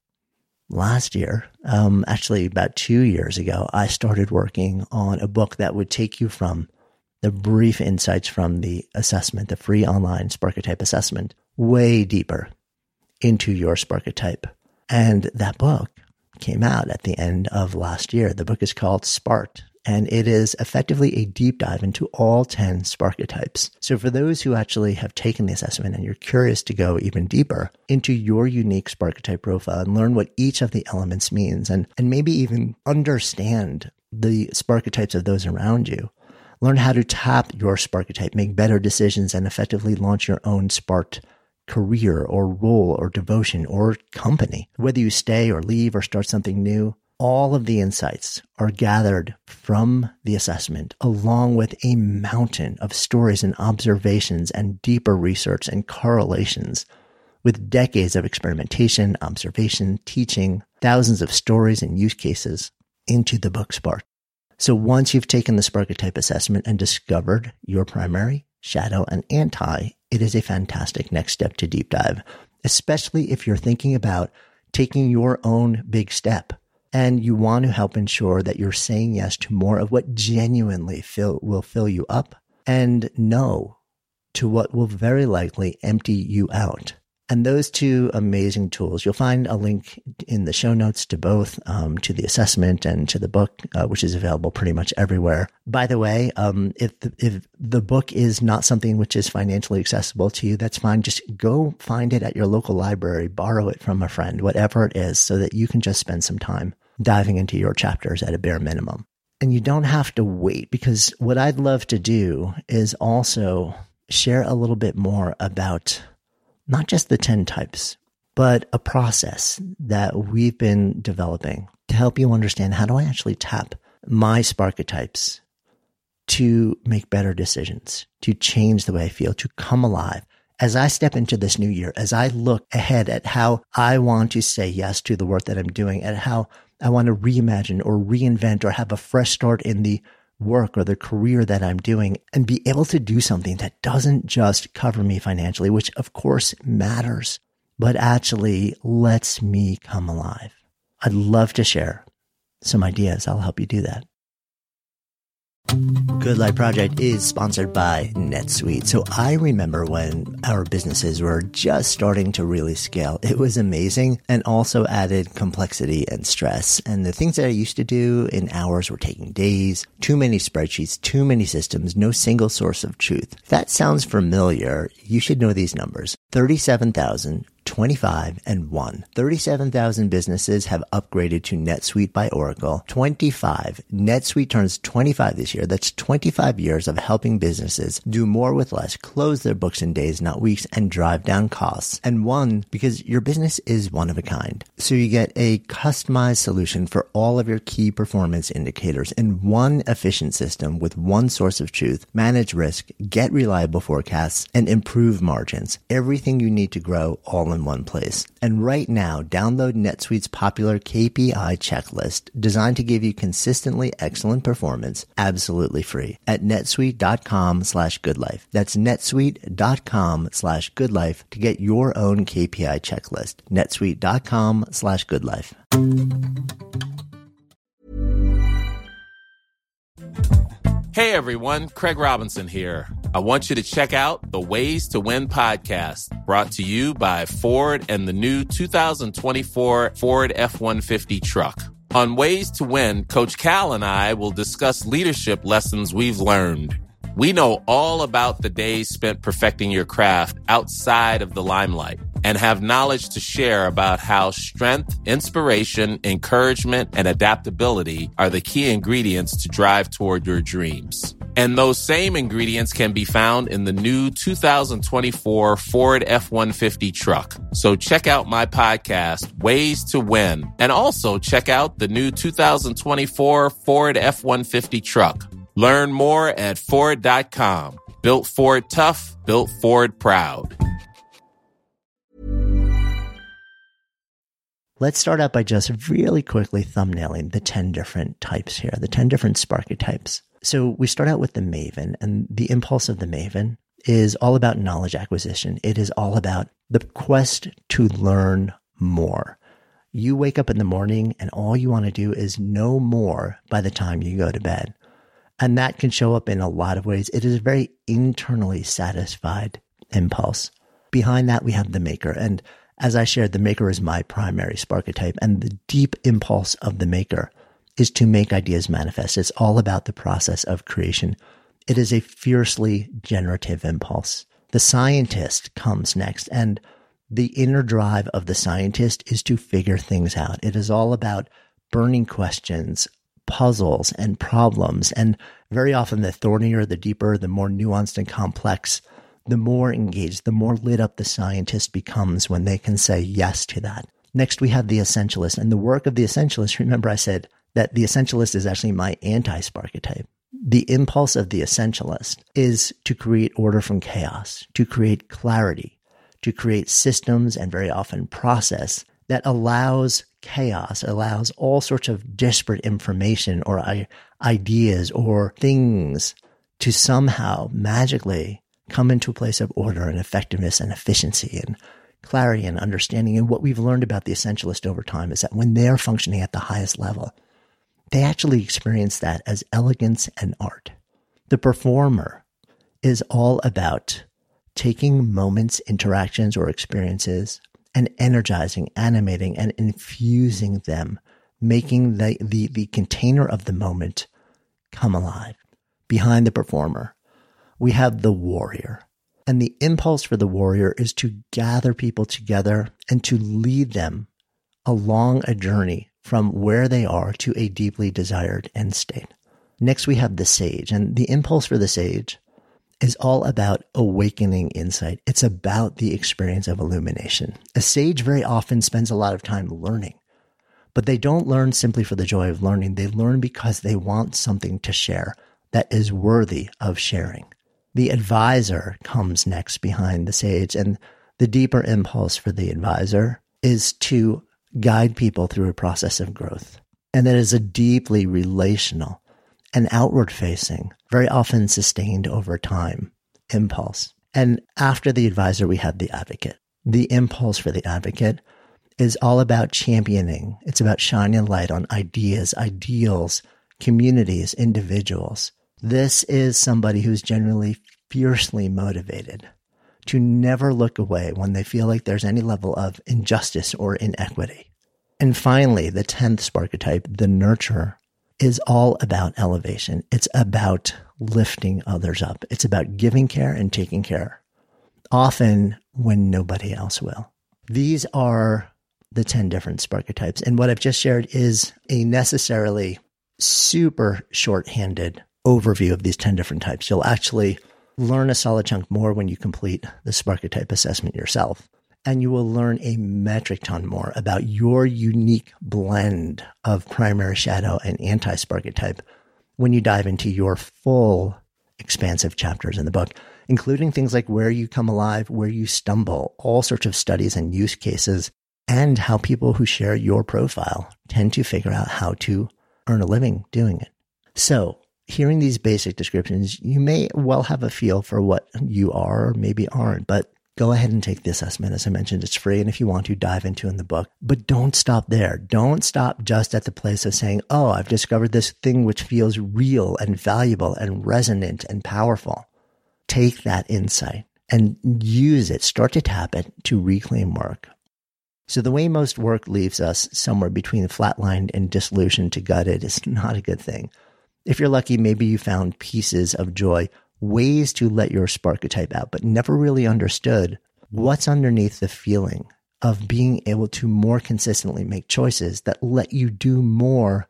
last year, um, actually about two years ago, I started working on a book that would take you from the brief insights from the assessment, the free online Sparketype assessment, way deeper into your Sparketype. And that book came out at the end of last year. The book is called Sparked, and it is effectively a deep dive into all ten Sparketypes. So for those who actually have taken the assessment and you're curious to go even deeper into your unique Sparketype profile and learn what each of the elements means, and, and maybe even understand the Sparketypes of those around you, learn how to tap your Sparketype, make better decisions, and effectively launch your own sparked career or role or devotion or company, whether you stay or leave or start something new. All of the insights are gathered from the assessment, along with a mountain of stories and observations and deeper research and correlations with decades of experimentation, observation, teaching, thousands of stories and use cases into the book Spark. So once you've taken the Sparketype assessment and discovered your primary, shadow, and anti, it is a fantastic next step to deep dive, especially if you're thinking about taking your own big step and you want to help ensure that you're saying yes to more of what genuinely fill, will fill you up, and no to what will very likely empty you out. And those two amazing tools, you'll find a link in the show notes to both, um, to the assessment and to the book, uh, which is available pretty much everywhere. By the way, um, if the, if the book is not something which is financially accessible to you, that's fine. Just go find it at your local library, borrow it from a friend, whatever it is, so that you can just spend some time diving into your chapters at a bare minimum. And you don't have to wait, because what I'd love to do is also share a little bit more about not just the ten types, but a process that we've been developing to help you understand, how do I actually tap my Sparketypes to make better decisions, to change the way I feel, to come alive. As I step into this new year, as I look ahead at how I want to say yes to the work that I'm doing, at how I want to reimagine or reinvent or have a fresh start in the work or the career that I'm doing, and be able to do something that doesn't just cover me financially, which of course matters, but actually lets me come alive. I'd love to share some ideas. I'll help you do that. Good Life Project is sponsored by NetSuite. So I remember when our businesses were just starting to really scale. It was amazing and also added complexity and stress. And the things that I used to do in hours were taking days, too many spreadsheets, too many systems, no single source of truth. If that sounds familiar, you should know these numbers. thirty-seven thousand, twenty-five, and one. thirty-seven thousand businesses have upgraded to NetSuite by Oracle. twenty-five. NetSuite turns twenty-five this year. That's twenty-five years of helping businesses do more with less, close their books in days, not weeks, and drive down costs. And one, because your business is one of a kind. So you get a customized solution for all of your key performance indicators in one efficient system with one source of truth, manage risk, get reliable forecasts, and improve margins. Everything you need to grow all in one place. And right now, download NetSuite's popular K P I checklist designed to give you consistently excellent performance absolutely free at netsuite.com slash goodlife. That's netsuite.com slash goodlife to get your own K P I checklist. netsuite.com slash goodlife. Hey everyone, Craig Robinson here. I want you to check out the Ways to Win podcast, brought to you by Ford and the new two thousand twenty-four Ford F one fifty truck. On Ways to Win, Coach Cal and I will discuss leadership lessons we've learned. We know all about the days spent perfecting your craft outside of the limelight and have knowledge to share about how strength, inspiration, encouragement, and adaptability are the key ingredients to drive toward your dreams. And those same ingredients can be found in the new two thousand twenty-four Ford F one fifty truck. So check out my podcast, Ways to Win, and also check out the new two thousand twenty-four Ford F one fifty truck. Learn more at Ford dot com. Built Ford tough, built Ford proud. Let's start out by just really quickly thumbnailing the ten different types here, the ten different Sparketypes. So we start out with the Maven, and the impulse of the Maven is all about knowledge acquisition. It is all about the quest to learn more. You wake up in the morning and all you want to do is know more by the time you go to bed. And that can show up in a lot of ways. It is a very internally satisfied impulse. Behind that, we have the Maker. And as I shared, the Maker is my primary Sparketype. And the deep impulse of the Maker is to make ideas manifest. It's all about the process of creation. It is a fiercely generative impulse. The Scientist comes next. And the inner drive of the Scientist is to figure things out. It is all about burning questions, puzzles and problems. And very often the thornier, the deeper, the more nuanced and complex, the more engaged, the more lit up the Scientist becomes when they can say yes to that. Next, we have the Essentialist. And the work of the Essentialist, remember I said that the Essentialist is actually my anti-Sparketype. The impulse of the Essentialist is to create order from chaos, to create clarity, to create systems and very often process that allows chaos, allows all sorts of disparate information or I- ideas or things to somehow magically come into a place of order and effectiveness and efficiency and clarity and understanding. And what we've learned about the Essentialist over time is that when they're functioning at the highest level, they actually experience that as elegance and art. The Performer is all about taking moments, interactions, or experiences and energizing, animating, and infusing them, making the, the, the container of the moment come alive. Behind the Performer, we have the Warrior. And the impulse for the Warrior is to gather people together and to lead them along a journey from where they are to a deeply desired end state. Next, we have the Sage. And the impulse for the Sage is all about awakening insight. It's about the experience of illumination. A sage very often spends a lot of time learning, but they don't learn simply for the joy of learning. They learn because they want something to share that is worthy of sharing. The Advisor comes next behind the Sage, and the deeper impulse for the Advisor is to guide people through a process of growth. And that is a deeply relational and outward-facing, very often sustained over time, impulse. And after the Advisor, we have the Advocate. The impulse for the Advocate is all about championing. It's about shining light on ideas, ideals, communities, individuals This is somebody who's generally fiercely motivated to never look away when they feel like there's any level of injustice or inequity. And finally, the tenth Sparketype, the nurturer, is all about elevation. It's about lifting others up. It's about giving care and taking care, often when nobody else will. These are the ten different Sparketypes. And what I've just shared is a necessarily super shorthanded overview of these ten different types. You'll actually learn a solid chunk more when you complete the Sparketype assessment yourself. And you will learn a metric ton more about your unique blend of primary shadow and anti-Sparketype when you dive into your full expansive chapters in the book, including things like where you come alive, where you stumble, all sorts of studies and use cases, and how people who share your profile tend to figure out how to earn a living doing it. So, hearing these basic descriptions, you may well have a feel for what you are or maybe aren't, but go ahead and take the assessment. As I mentioned, it's free. And if you want to, dive into in the book. But don't stop there. Don't stop just at the place of saying, oh, I've discovered this thing which feels real and valuable and resonant and powerful. Take that insight and use it. Start to tap it to reclaim work. So the way most work leaves us somewhere between flatlined and disillusioned to gutted is not a good thing. If you're lucky, maybe you found pieces of joy, ways to let your Sparketype out, but never really understood what's underneath the feeling of being able to more consistently make choices that let you do more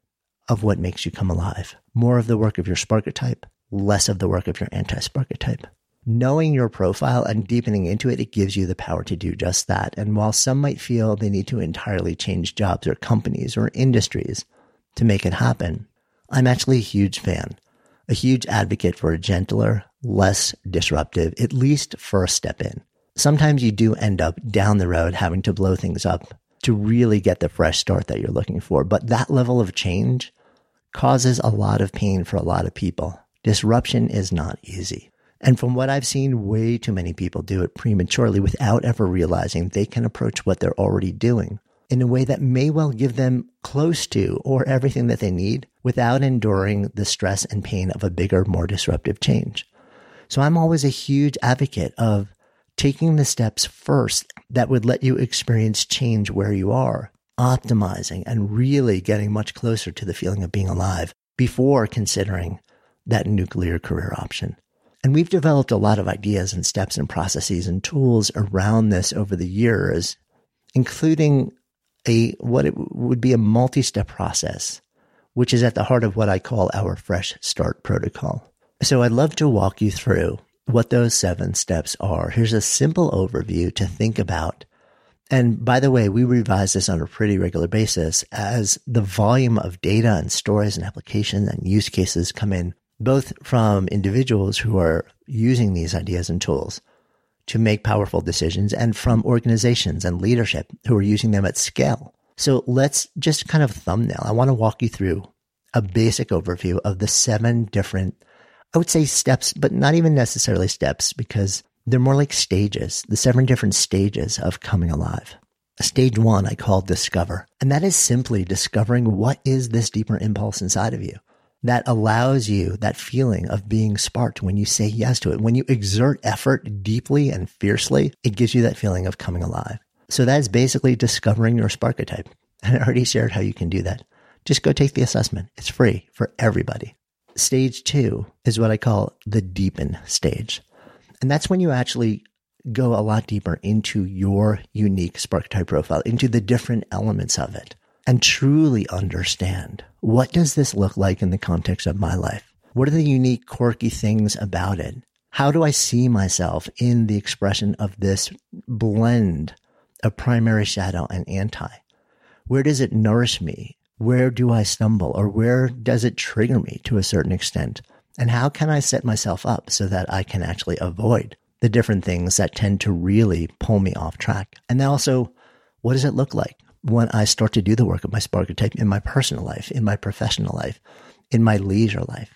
of what makes you come alive. More of the work of your Sparketype, less of the work of your anti-Sparketype. Knowing your profile and deepening into it, it gives you the power to do just that. And while some might feel they need to entirely change jobs or companies or industries to make it happen, I'm actually a huge fan. A huge advocate for a gentler, less disruptive, at least first step in. Sometimes you do end up down the road having to blow things up to really get the fresh start that you're looking for. But that level of change causes a lot of pain for a lot of people. Disruption is not easy. And from what I've seen, way too many people do it prematurely without ever realizing they can approach what they're already doing in a way that may well give them close to or everything that they need without enduring the stress and pain of a bigger, more disruptive change. So I'm always a huge advocate of taking the steps first that would let you experience change where you are, optimizing and really getting much closer to the feeling of being alive before considering that nuclear career option. And we've developed a lot of ideas and steps and processes and tools around this over the years, including a what it would be a multi-step process, which is at the heart of what I call our Fresh Start protocol. So I'd love to walk you through what those seven steps are. Here's a simple overview to think about. And by the way, we revise this on a pretty regular basis as the volume of data and stories and applications and use cases come in, both from individuals who are using these ideas and tools to make powerful decisions and from organizations and leadership who are using them at scale. So let's just kind of thumbnail. I want to walk you through a basic overview of the seven different, I would say steps, but not even necessarily steps because they're more like stages, the seven different stages of coming alive. Stage one, I call discover. And that is simply discovering what is this deeper impulse inside of you that allows you that feeling of being sparked when you say yes to it. When you exert effort deeply and fiercely, it gives you that feeling of coming alive. So that is basically discovering your Sparketype. And I already shared how you can do that. Just go take the assessment. It's free for everybody. Stage two is what I call the deepen stage. And that's when you actually go a lot deeper into your unique Sparketype profile, into the different elements of it, and truly understand, what does this look like in the context of my life? What are the unique, quirky things about it? How do I see myself in the expression of this blend of primary shadow and anti? Where does it nourish me? Where do I stumble? Or where does it trigger me to a certain extent? And how can I set myself up so that I can actually avoid the different things that tend to really pull me off track? And then also, what does it look like when I start to do the work of my Sparketype in my personal life, in my professional life, in my leisure life?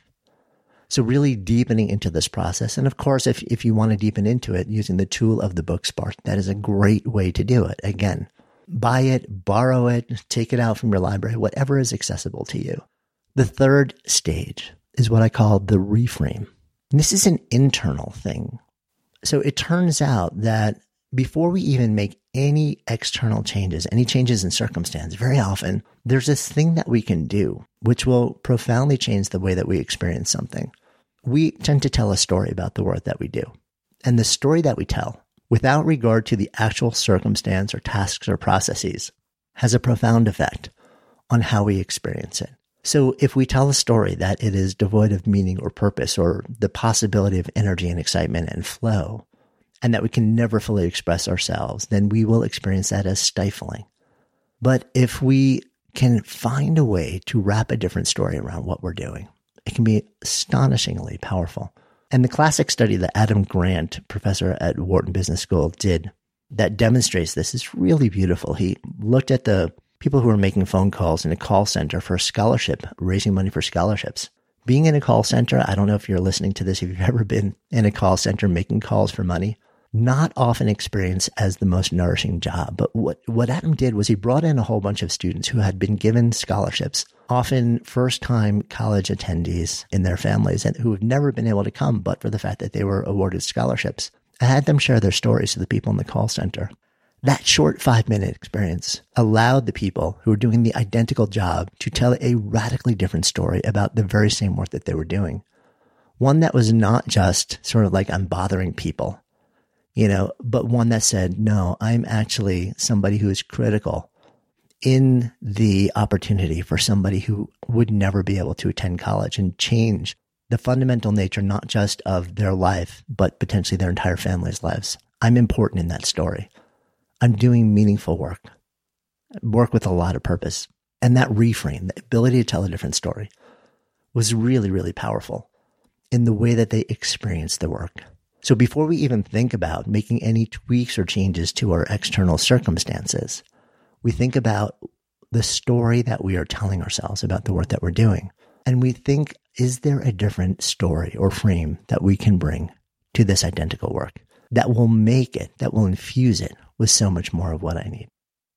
So really deepening into this process. And of course, if, if you want to deepen into it using the tool of the book Spark, that is a great way to do it. Again, buy it, borrow it, take it out from your library, whatever is accessible to you. The third stage is what I call the reframe. And this is an internal thing. So it turns out that before we even make any external changes, any changes in circumstance, very often there's this thing that we can do, which will profoundly change the way that we experience something. We tend to tell a story about the work that we do. And the story that we tell, without regard to the actual circumstance or tasks or processes, has a profound effect on how we experience it. So if we tell a story that it is devoid of meaning or purpose or the possibility of energy and excitement and flow, and that we can never fully express ourselves, then we will experience that as stifling. But if we can find a way to wrap a different story around what we're doing, it can be astonishingly powerful. And the classic study that Adam Grant, professor at Wharton Business School, did that demonstrates this is really beautiful. He looked at the people who were making phone calls in a call center for a scholarship, raising money for scholarships. Being in a call center, I don't know if you're listening to this, if you've ever been in a call center making calls for money, not often experienced as the most nourishing job. But what, what Adam did was he brought in a whole bunch of students who had been given scholarships, often first-time college attendees in their families and who have never been able to come but for the fact that they were awarded scholarships. I had them share their stories to the people in the call center. That short five-minute experience allowed the people who were doing the identical job to tell a radically different story about the very same work that they were doing. One that was not just sort of like, I'm bothering people, you know, but one that said, no, I'm actually somebody who is critical in the opportunity for somebody who would never be able to attend college and change the fundamental nature, not just of their life, but potentially their entire family's lives. I'm important in that story. I'm doing meaningful work, work with a lot of purpose. And that reframe, the ability to tell a different story, was really, really powerful in the way that they experienced the work. So before we even think about making any tweaks or changes to our external circumstances, we think about the story that we are telling ourselves about the work that we're doing. And we think, is there a different story or frame that we can bring to this identical work that will make it, that will infuse it with so much more of what I need?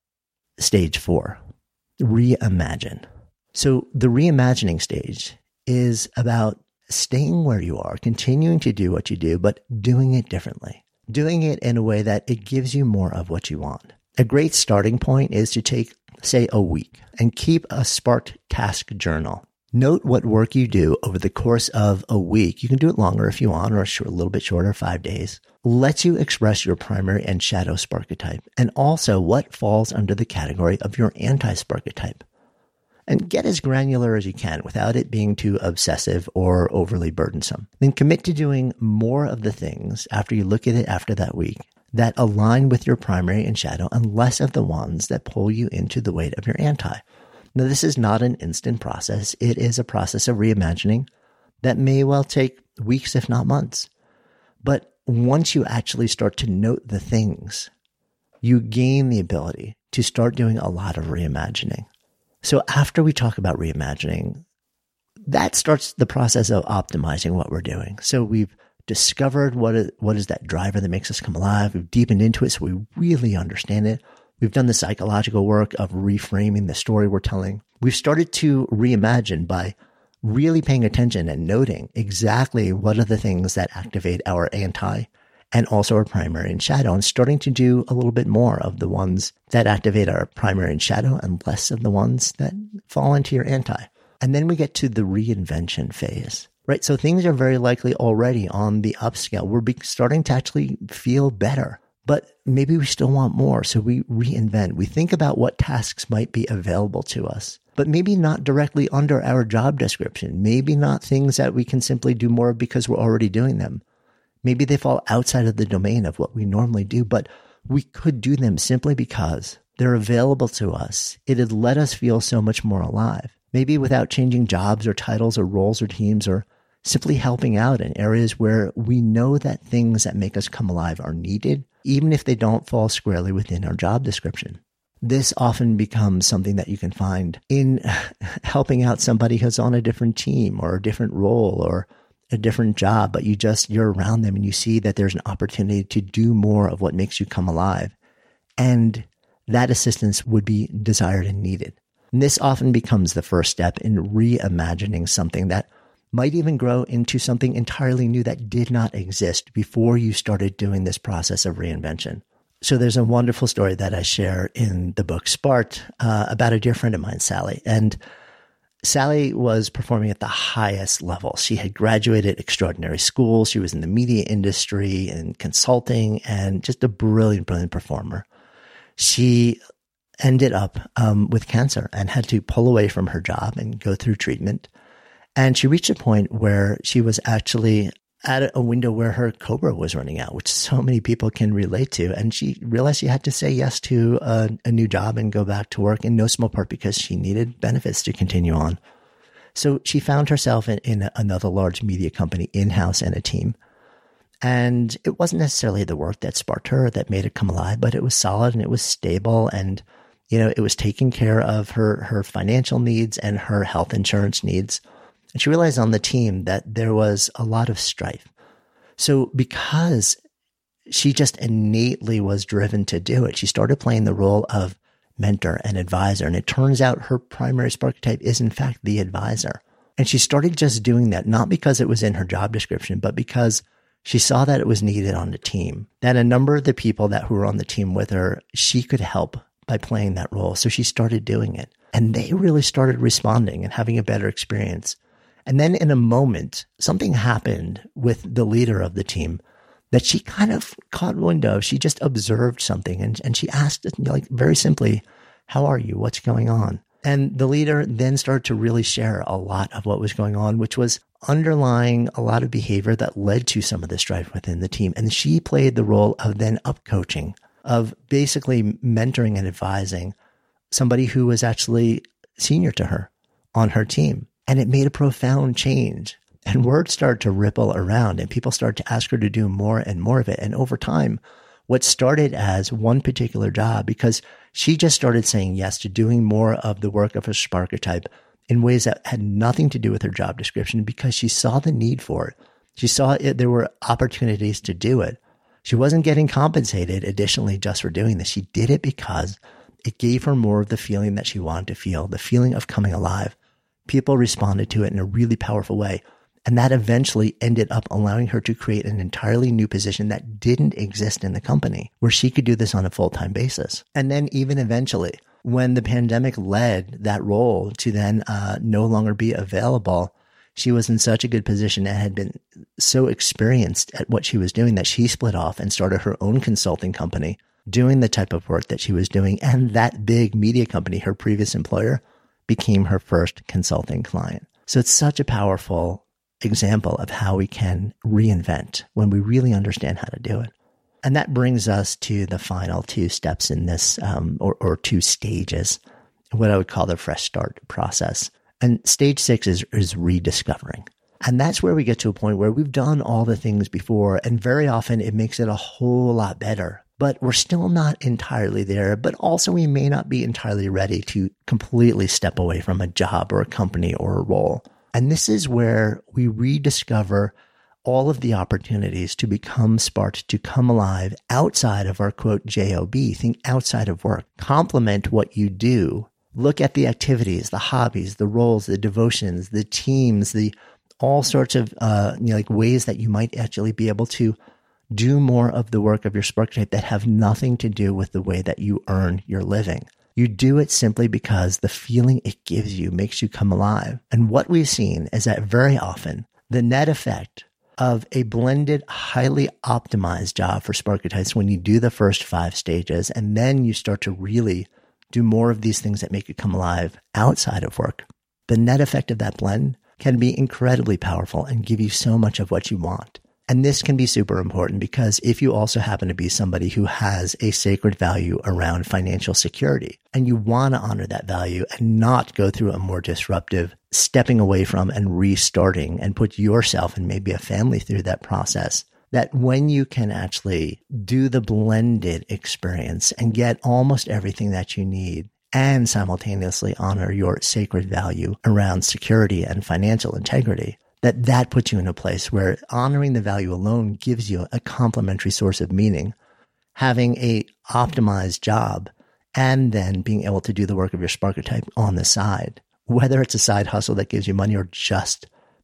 Stage four, reimagine. So the reimagining stage is about staying where you are, continuing to do what you do, but doing it differently, doing it in a way that it gives you more of what you want. A great starting point is to take, say, a week and keep a sparked task journal. Note what work you do over the course of a week. You can do it longer if you want, or a little bit shorter, five days. Lets you express your primary and shadow sparketype, and also what falls under the category of your anti-sparketype. And get as granular as you can without it being too obsessive or overly burdensome. Then commit to doing more of the things after you look at it after that week that align with your primary and shadow, and less of the ones that pull you into the weight of your anti. Now, this is not an instant process. It is a process of reimagining that may well take weeks, if not months. But once you actually start to note the things, you gain the ability to start doing a lot of reimagining. So after we talk about reimagining, that starts the process of optimizing what we're doing. So we've discovered what is, what is that driver that makes us come alive. We've deepened into it so we really understand it. We've done the psychological work of reframing the story we're telling. We've started to reimagine by really paying attention and noting exactly what are the things that activate our anti and also our primary and shadow, and starting to do a little bit more of the ones that activate our primary and shadow and less of the ones that fall into your anti. And then we get to the reinvention phase, right? So things are very likely already on the upscale. We're be- starting to actually feel better, but maybe we still want more. So we reinvent. We think about what tasks might be available to us, but maybe not directly under our job description. Maybe not things that we can simply do more of because we're already doing them. Maybe they fall outside of the domain of what we normally do, but we could do them simply because they're available to us. It'd let us feel so much more alive. Maybe without changing jobs or titles or roles or teams, or simply helping out in areas where we know that things that make us come alive are needed, even if they don't fall squarely within our job description. This often becomes something that you can find in helping out somebody who's on a different team or a different role or a different job, but you just, you're around them and you see that there's an opportunity to do more of what makes you come alive. And that assistance would be desired and needed. And this often becomes the first step in reimagining something that might even grow into something entirely new that did not exist before you started doing this process of reinvention. So there's a wonderful story that I share in the book Sparked uh, about a dear friend of mine, Sally. And Sally was performing at the highest level. She had graduated extraordinary school. She was in the media industry and consulting and just a brilliant, brilliant performer. She ended up um, with cancer and had to pull away from her job and go through treatment. And she reached a point where she was actually at a window where her COBRA was running out, which so many people can relate to. And she realized she had to say yes to a, a new job and go back to work, in no small part because she needed benefits to continue on. So she found herself in, in another large media company, in-house and a team. And it wasn't necessarily the work that sparked her, that made it come alive, but it was solid and it was stable. And, you know, it was taking care of her, her financial needs and her health insurance needs. And she realized on the team that there was a lot of strife. So because she just innately was driven to do it, she started playing the role of mentor and advisor. And it turns out her primary spark type is, in fact, the advisor. And she started just doing that, not because it was in her job description, but because she saw that it was needed on the team, that a number of the people that who were on the team with her, she could help by playing that role. So she started doing it. And they really started responding and having a better experience. And then in a moment, something happened with the leader of the team that she kind of caught wind of. She just observed something and, and she asked, like, very simply, how are you? What's going on? And the leader then started to really share a lot of what was going on, which was underlying a lot of behavior that led to some of the strife within the team. And she played the role of then up coaching, of basically mentoring and advising somebody who was actually senior to her on her team. And it made a profound change. And word started to ripple around and people started to ask her to do more and more of it. And over time, what started as one particular job, because she just started saying yes to doing more of the work of her Sparketype in ways that had nothing to do with her job description, because she saw the need for it. She saw it, there were opportunities to do it. She wasn't getting compensated additionally just for doing this. She did it because it gave her more of the feeling that she wanted to feel, the feeling of coming alive. People responded to it in a really powerful way. And that eventually ended up allowing her to create an entirely new position that didn't exist in the company, where she could do this on a full-time basis. And then even eventually, when the pandemic led that role to then uh, no longer be available, she was in such a good position and had been so experienced at what she was doing that she split off and started her own consulting company, doing the type of work that she was doing. And that big media company, her previous employer, became her first consulting client. So it's such a powerful example of how we can reinvent when we really understand how to do it. And that brings us to the final two steps in this, um, or, or two stages, what I would call the fresh start process. And stage six is, is rediscovering. And that's where we get to a point where we've done all the things before, and very often it makes it a whole lot better. But we're still not entirely there, but also we may not be entirely ready to completely step away from a job or a company or a role. And this is where we rediscover all of the opportunities to become sparked, to come alive outside of our quote job, think outside of work, complement what you do, look at the activities, the hobbies, the roles, the devotions, the teams, the all sorts of uh, you know, like ways that you might actually be able to do more of the work of your Sparketype that have nothing to do with the way that you earn your living. You do it simply because the feeling it gives you makes you come alive. And what we've seen is that very often the net effect of a blended, highly optimized job for Sparketypes, when you do the first five stages and then you start to really do more of these things that make you come alive outside of work, the net effect of that blend can be incredibly powerful and give you so much of what you want. And this can be super important because if you also happen to be somebody who has a sacred value around financial security and you want to honor that value and not go through a more disruptive stepping away from and restarting and put yourself and maybe a family through that process, that when you can actually do the blended experience and get almost everything that you need and simultaneously honor your sacred value around security and financial integrity, that that puts you in a place where honoring the value alone gives you a complementary source of meaning. Having a optimized job and then being able to do the work of your Sparketype on the side, whether it's a side hustle that gives you money or just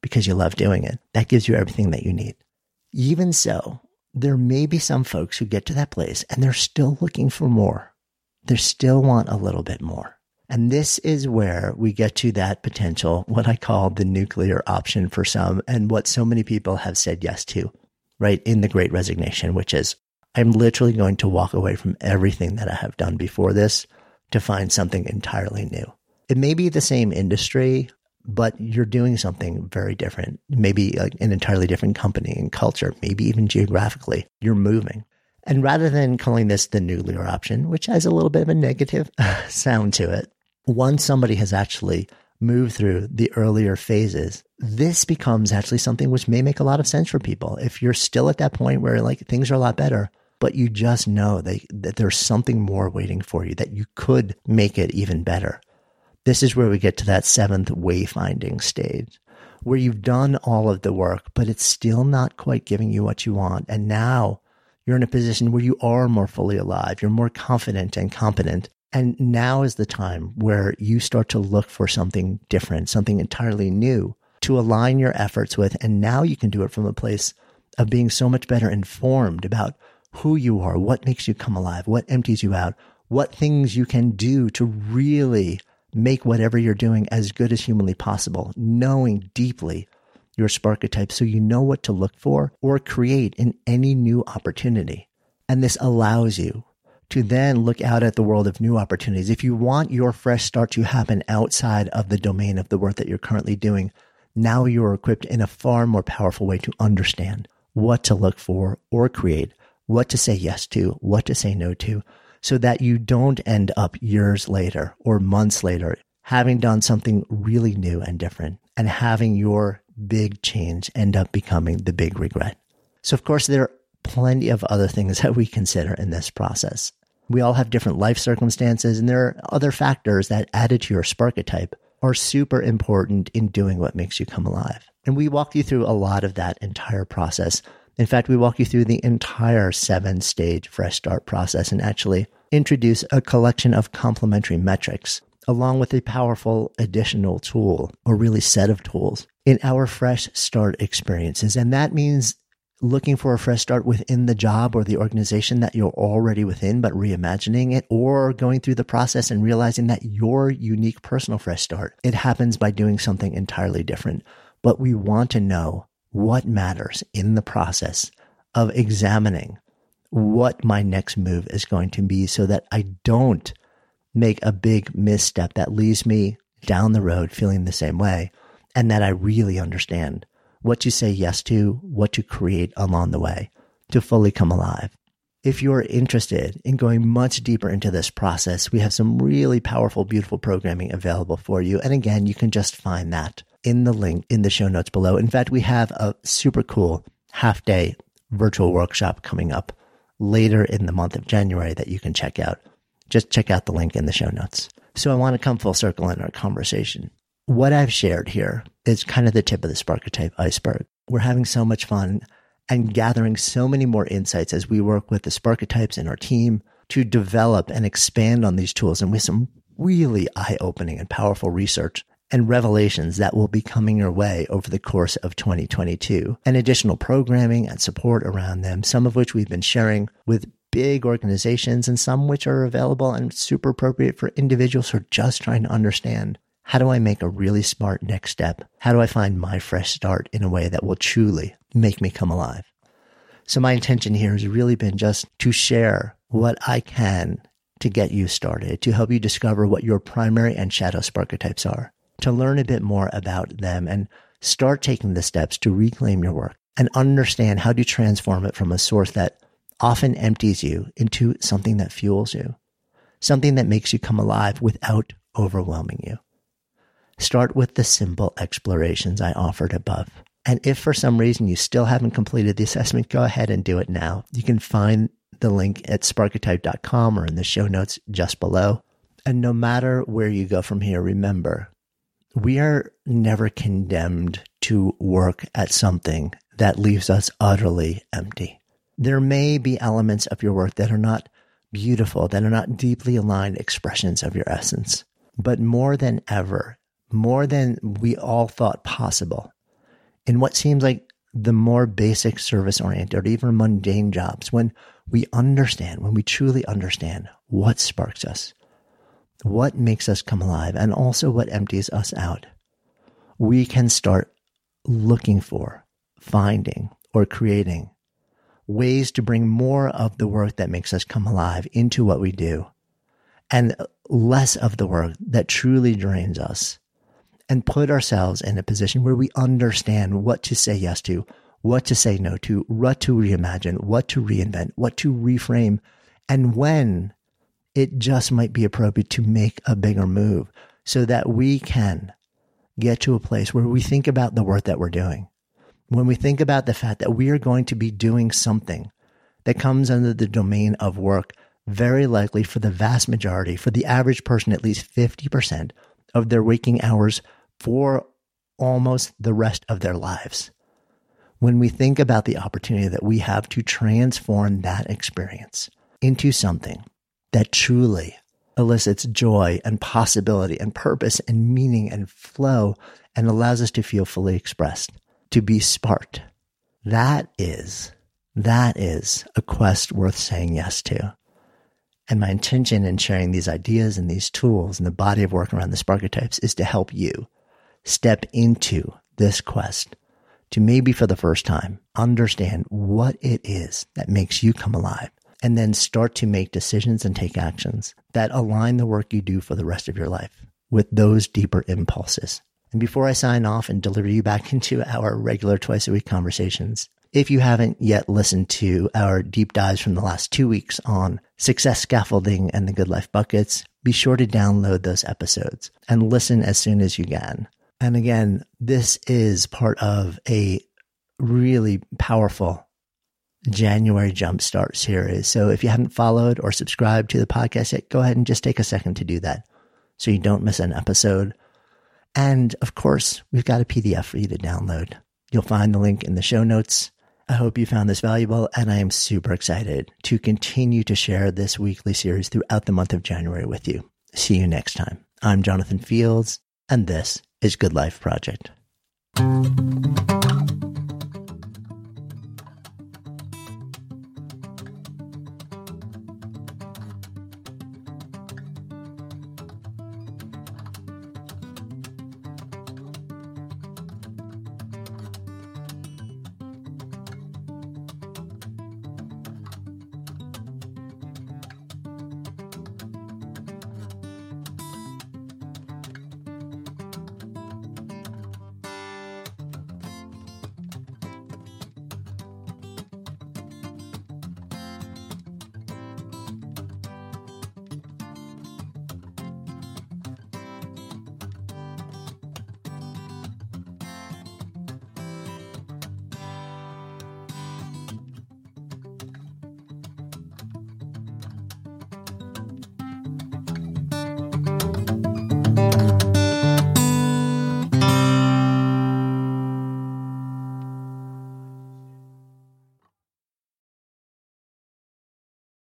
because you love doing it. That gives you everything that you need. Even so, there may be some folks who get to that place and they're still looking for more. They still want a little bit more. And this is where we get to that potential, what I call the nuclear option for some, and what so many people have said yes to, right, in the Great Resignation, which is, I'm literally going to walk away from everything that I have done before this to find something entirely new. It may be the same industry, but you're doing something very different. Maybe like an entirely different company and culture, maybe even geographically, you're moving. And rather than calling this the nuclear option, which has a little bit of a negative sound to it, once somebody has actually moved through the earlier phases, this becomes actually something which may make a lot of sense for people. If you're still at that point where like things are a lot better, but you just know that, that there's something more waiting for you, that you could make it even better. This is where we get to that seventh wayfinding stage, where you've done all of the work, but it's still not quite giving you what you want. And now you're in a position where you are more fully alive. You're more confident and competent. And now is the time where you start to look for something different, something entirely new to align your efforts with. And now you can do it from a place of being so much better informed about who you are, what makes you come alive, what empties you out, what things you can do to really make whatever you're doing as good as humanly possible, knowing deeply your Sparketype so you know what to look for or create in any new opportunity. And this allows you to then look out at the world of new opportunities. If you want your fresh start to happen outside of the domain of the work that you're currently doing, now you're equipped in a far more powerful way to understand what to look for or create, what to say yes to, what to say no to, so that you don't end up years later or months later having done something really new and different and having your big change end up becoming the big regret. So of course, there are plenty of other things that we consider in this process. We all have different life circumstances, and there are other factors that added to your Sparketype are super important in doing what makes you come alive. And we walk you through a lot of that entire process. In fact, we walk you through the entire seven-stage fresh start process and actually introduce a collection of complementary metrics along with a powerful additional tool or really set of tools in our fresh start experiences. And that means looking for a fresh start within the job or the organization that you're already within, but reimagining it, or going through the process and realizing that your unique personal fresh start, it happens by doing something entirely different. But we want to know what matters in the process of examining what my next move is going to be so that I don't make a big misstep that leaves me down the road feeling the same way, and that I really understand what to say yes to, what to create along the way to fully come alive. If you're interested in going much deeper into this process, we have some really powerful, beautiful programming available for you. And again, you can just find that in the link in the show notes below. In fact, we have a super cool half-day virtual workshop coming up later in the month of January that you can check out. Just check out the link in the show notes. So I want to come full circle in our conversation. What I've shared here is kind of the tip of the Sparketype iceberg. We're having so much fun and gathering so many more insights as we work with the Sparketypes in our team to develop and expand on these tools, and with some really eye-opening and powerful research and revelations that will be coming your way over the course of twenty twenty-two, and additional programming and support around them, some of which we've been sharing with big organizations and some which are available and super appropriate for individuals who are just trying to understand, how do I make a really smart next step? How do I find my fresh start in a way that will truly make me come alive? So my intention here has really been just to share what I can to get you started, to help you discover what your primary and shadow Sparketypes are, to learn a bit more about them and start taking the steps to reclaim your work and understand how to transform it from a source that often empties you into something that fuels you, something that makes you come alive without overwhelming you. Start with the simple explorations I offered above. And if for some reason you still haven't completed the assessment, go ahead and do it now. You can find the link at sparketype dot com or in the show notes just below. And no matter where you go from here, remember, we are never condemned to work at something that leaves us utterly empty. There may be elements of your work that are not beautiful, that are not deeply aligned expressions of your essence. But more than ever, more than we all thought possible, in what seems like the more basic service-oriented or even mundane jobs, when we understand, when we truly understand what sparks us, what makes us come alive, and also what empties us out, we can start looking for, finding, or creating ways to bring more of the work that makes us come alive into what we do, and less of the work that truly drains us, and put ourselves in a position where we understand what to say yes to, what to say no to, what to reimagine, what to reinvent, what to reframe, and when it just might be appropriate to make a bigger move so that we can get to a place where we think about the work that we're doing. When we think about the fact that we are going to be doing something that comes under the domain of work, very likely for the vast majority, for the average person, at least fifty percent of their waking hours for almost the rest of their lives. When we think about the opportunity that we have to transform that experience into something that truly elicits joy and possibility and purpose and meaning and flow and allows us to feel fully expressed, to be sparked, that is, that is a quest worth saying yes to. And my intention in sharing these ideas and these tools and the body of work around the Sparketypes is to help you step into this quest to maybe for the first time understand what it is that makes you come alive, and then start to make decisions and take actions that align the work you do for the rest of your life with those deeper impulses. And before I sign off and deliver you back into our regular twice a week conversations, if you haven't yet listened to our deep dives from the last two weeks on success scaffolding and the Good Life buckets, be sure to download those episodes and listen as soon as you can. And again, this is part of a really powerful January Jumpstart series. So if you haven't followed or subscribed to the podcast yet, go ahead and just take a second to do that so you don't miss an episode. And of course, we've got a P D F for you to download. You'll find the link in the show notes. I hope you found this valuable, and I am super excited to continue to share this weekly series throughout the month of January with you. See you next time. I'm Jonathan Fields, and this is Good Life Project.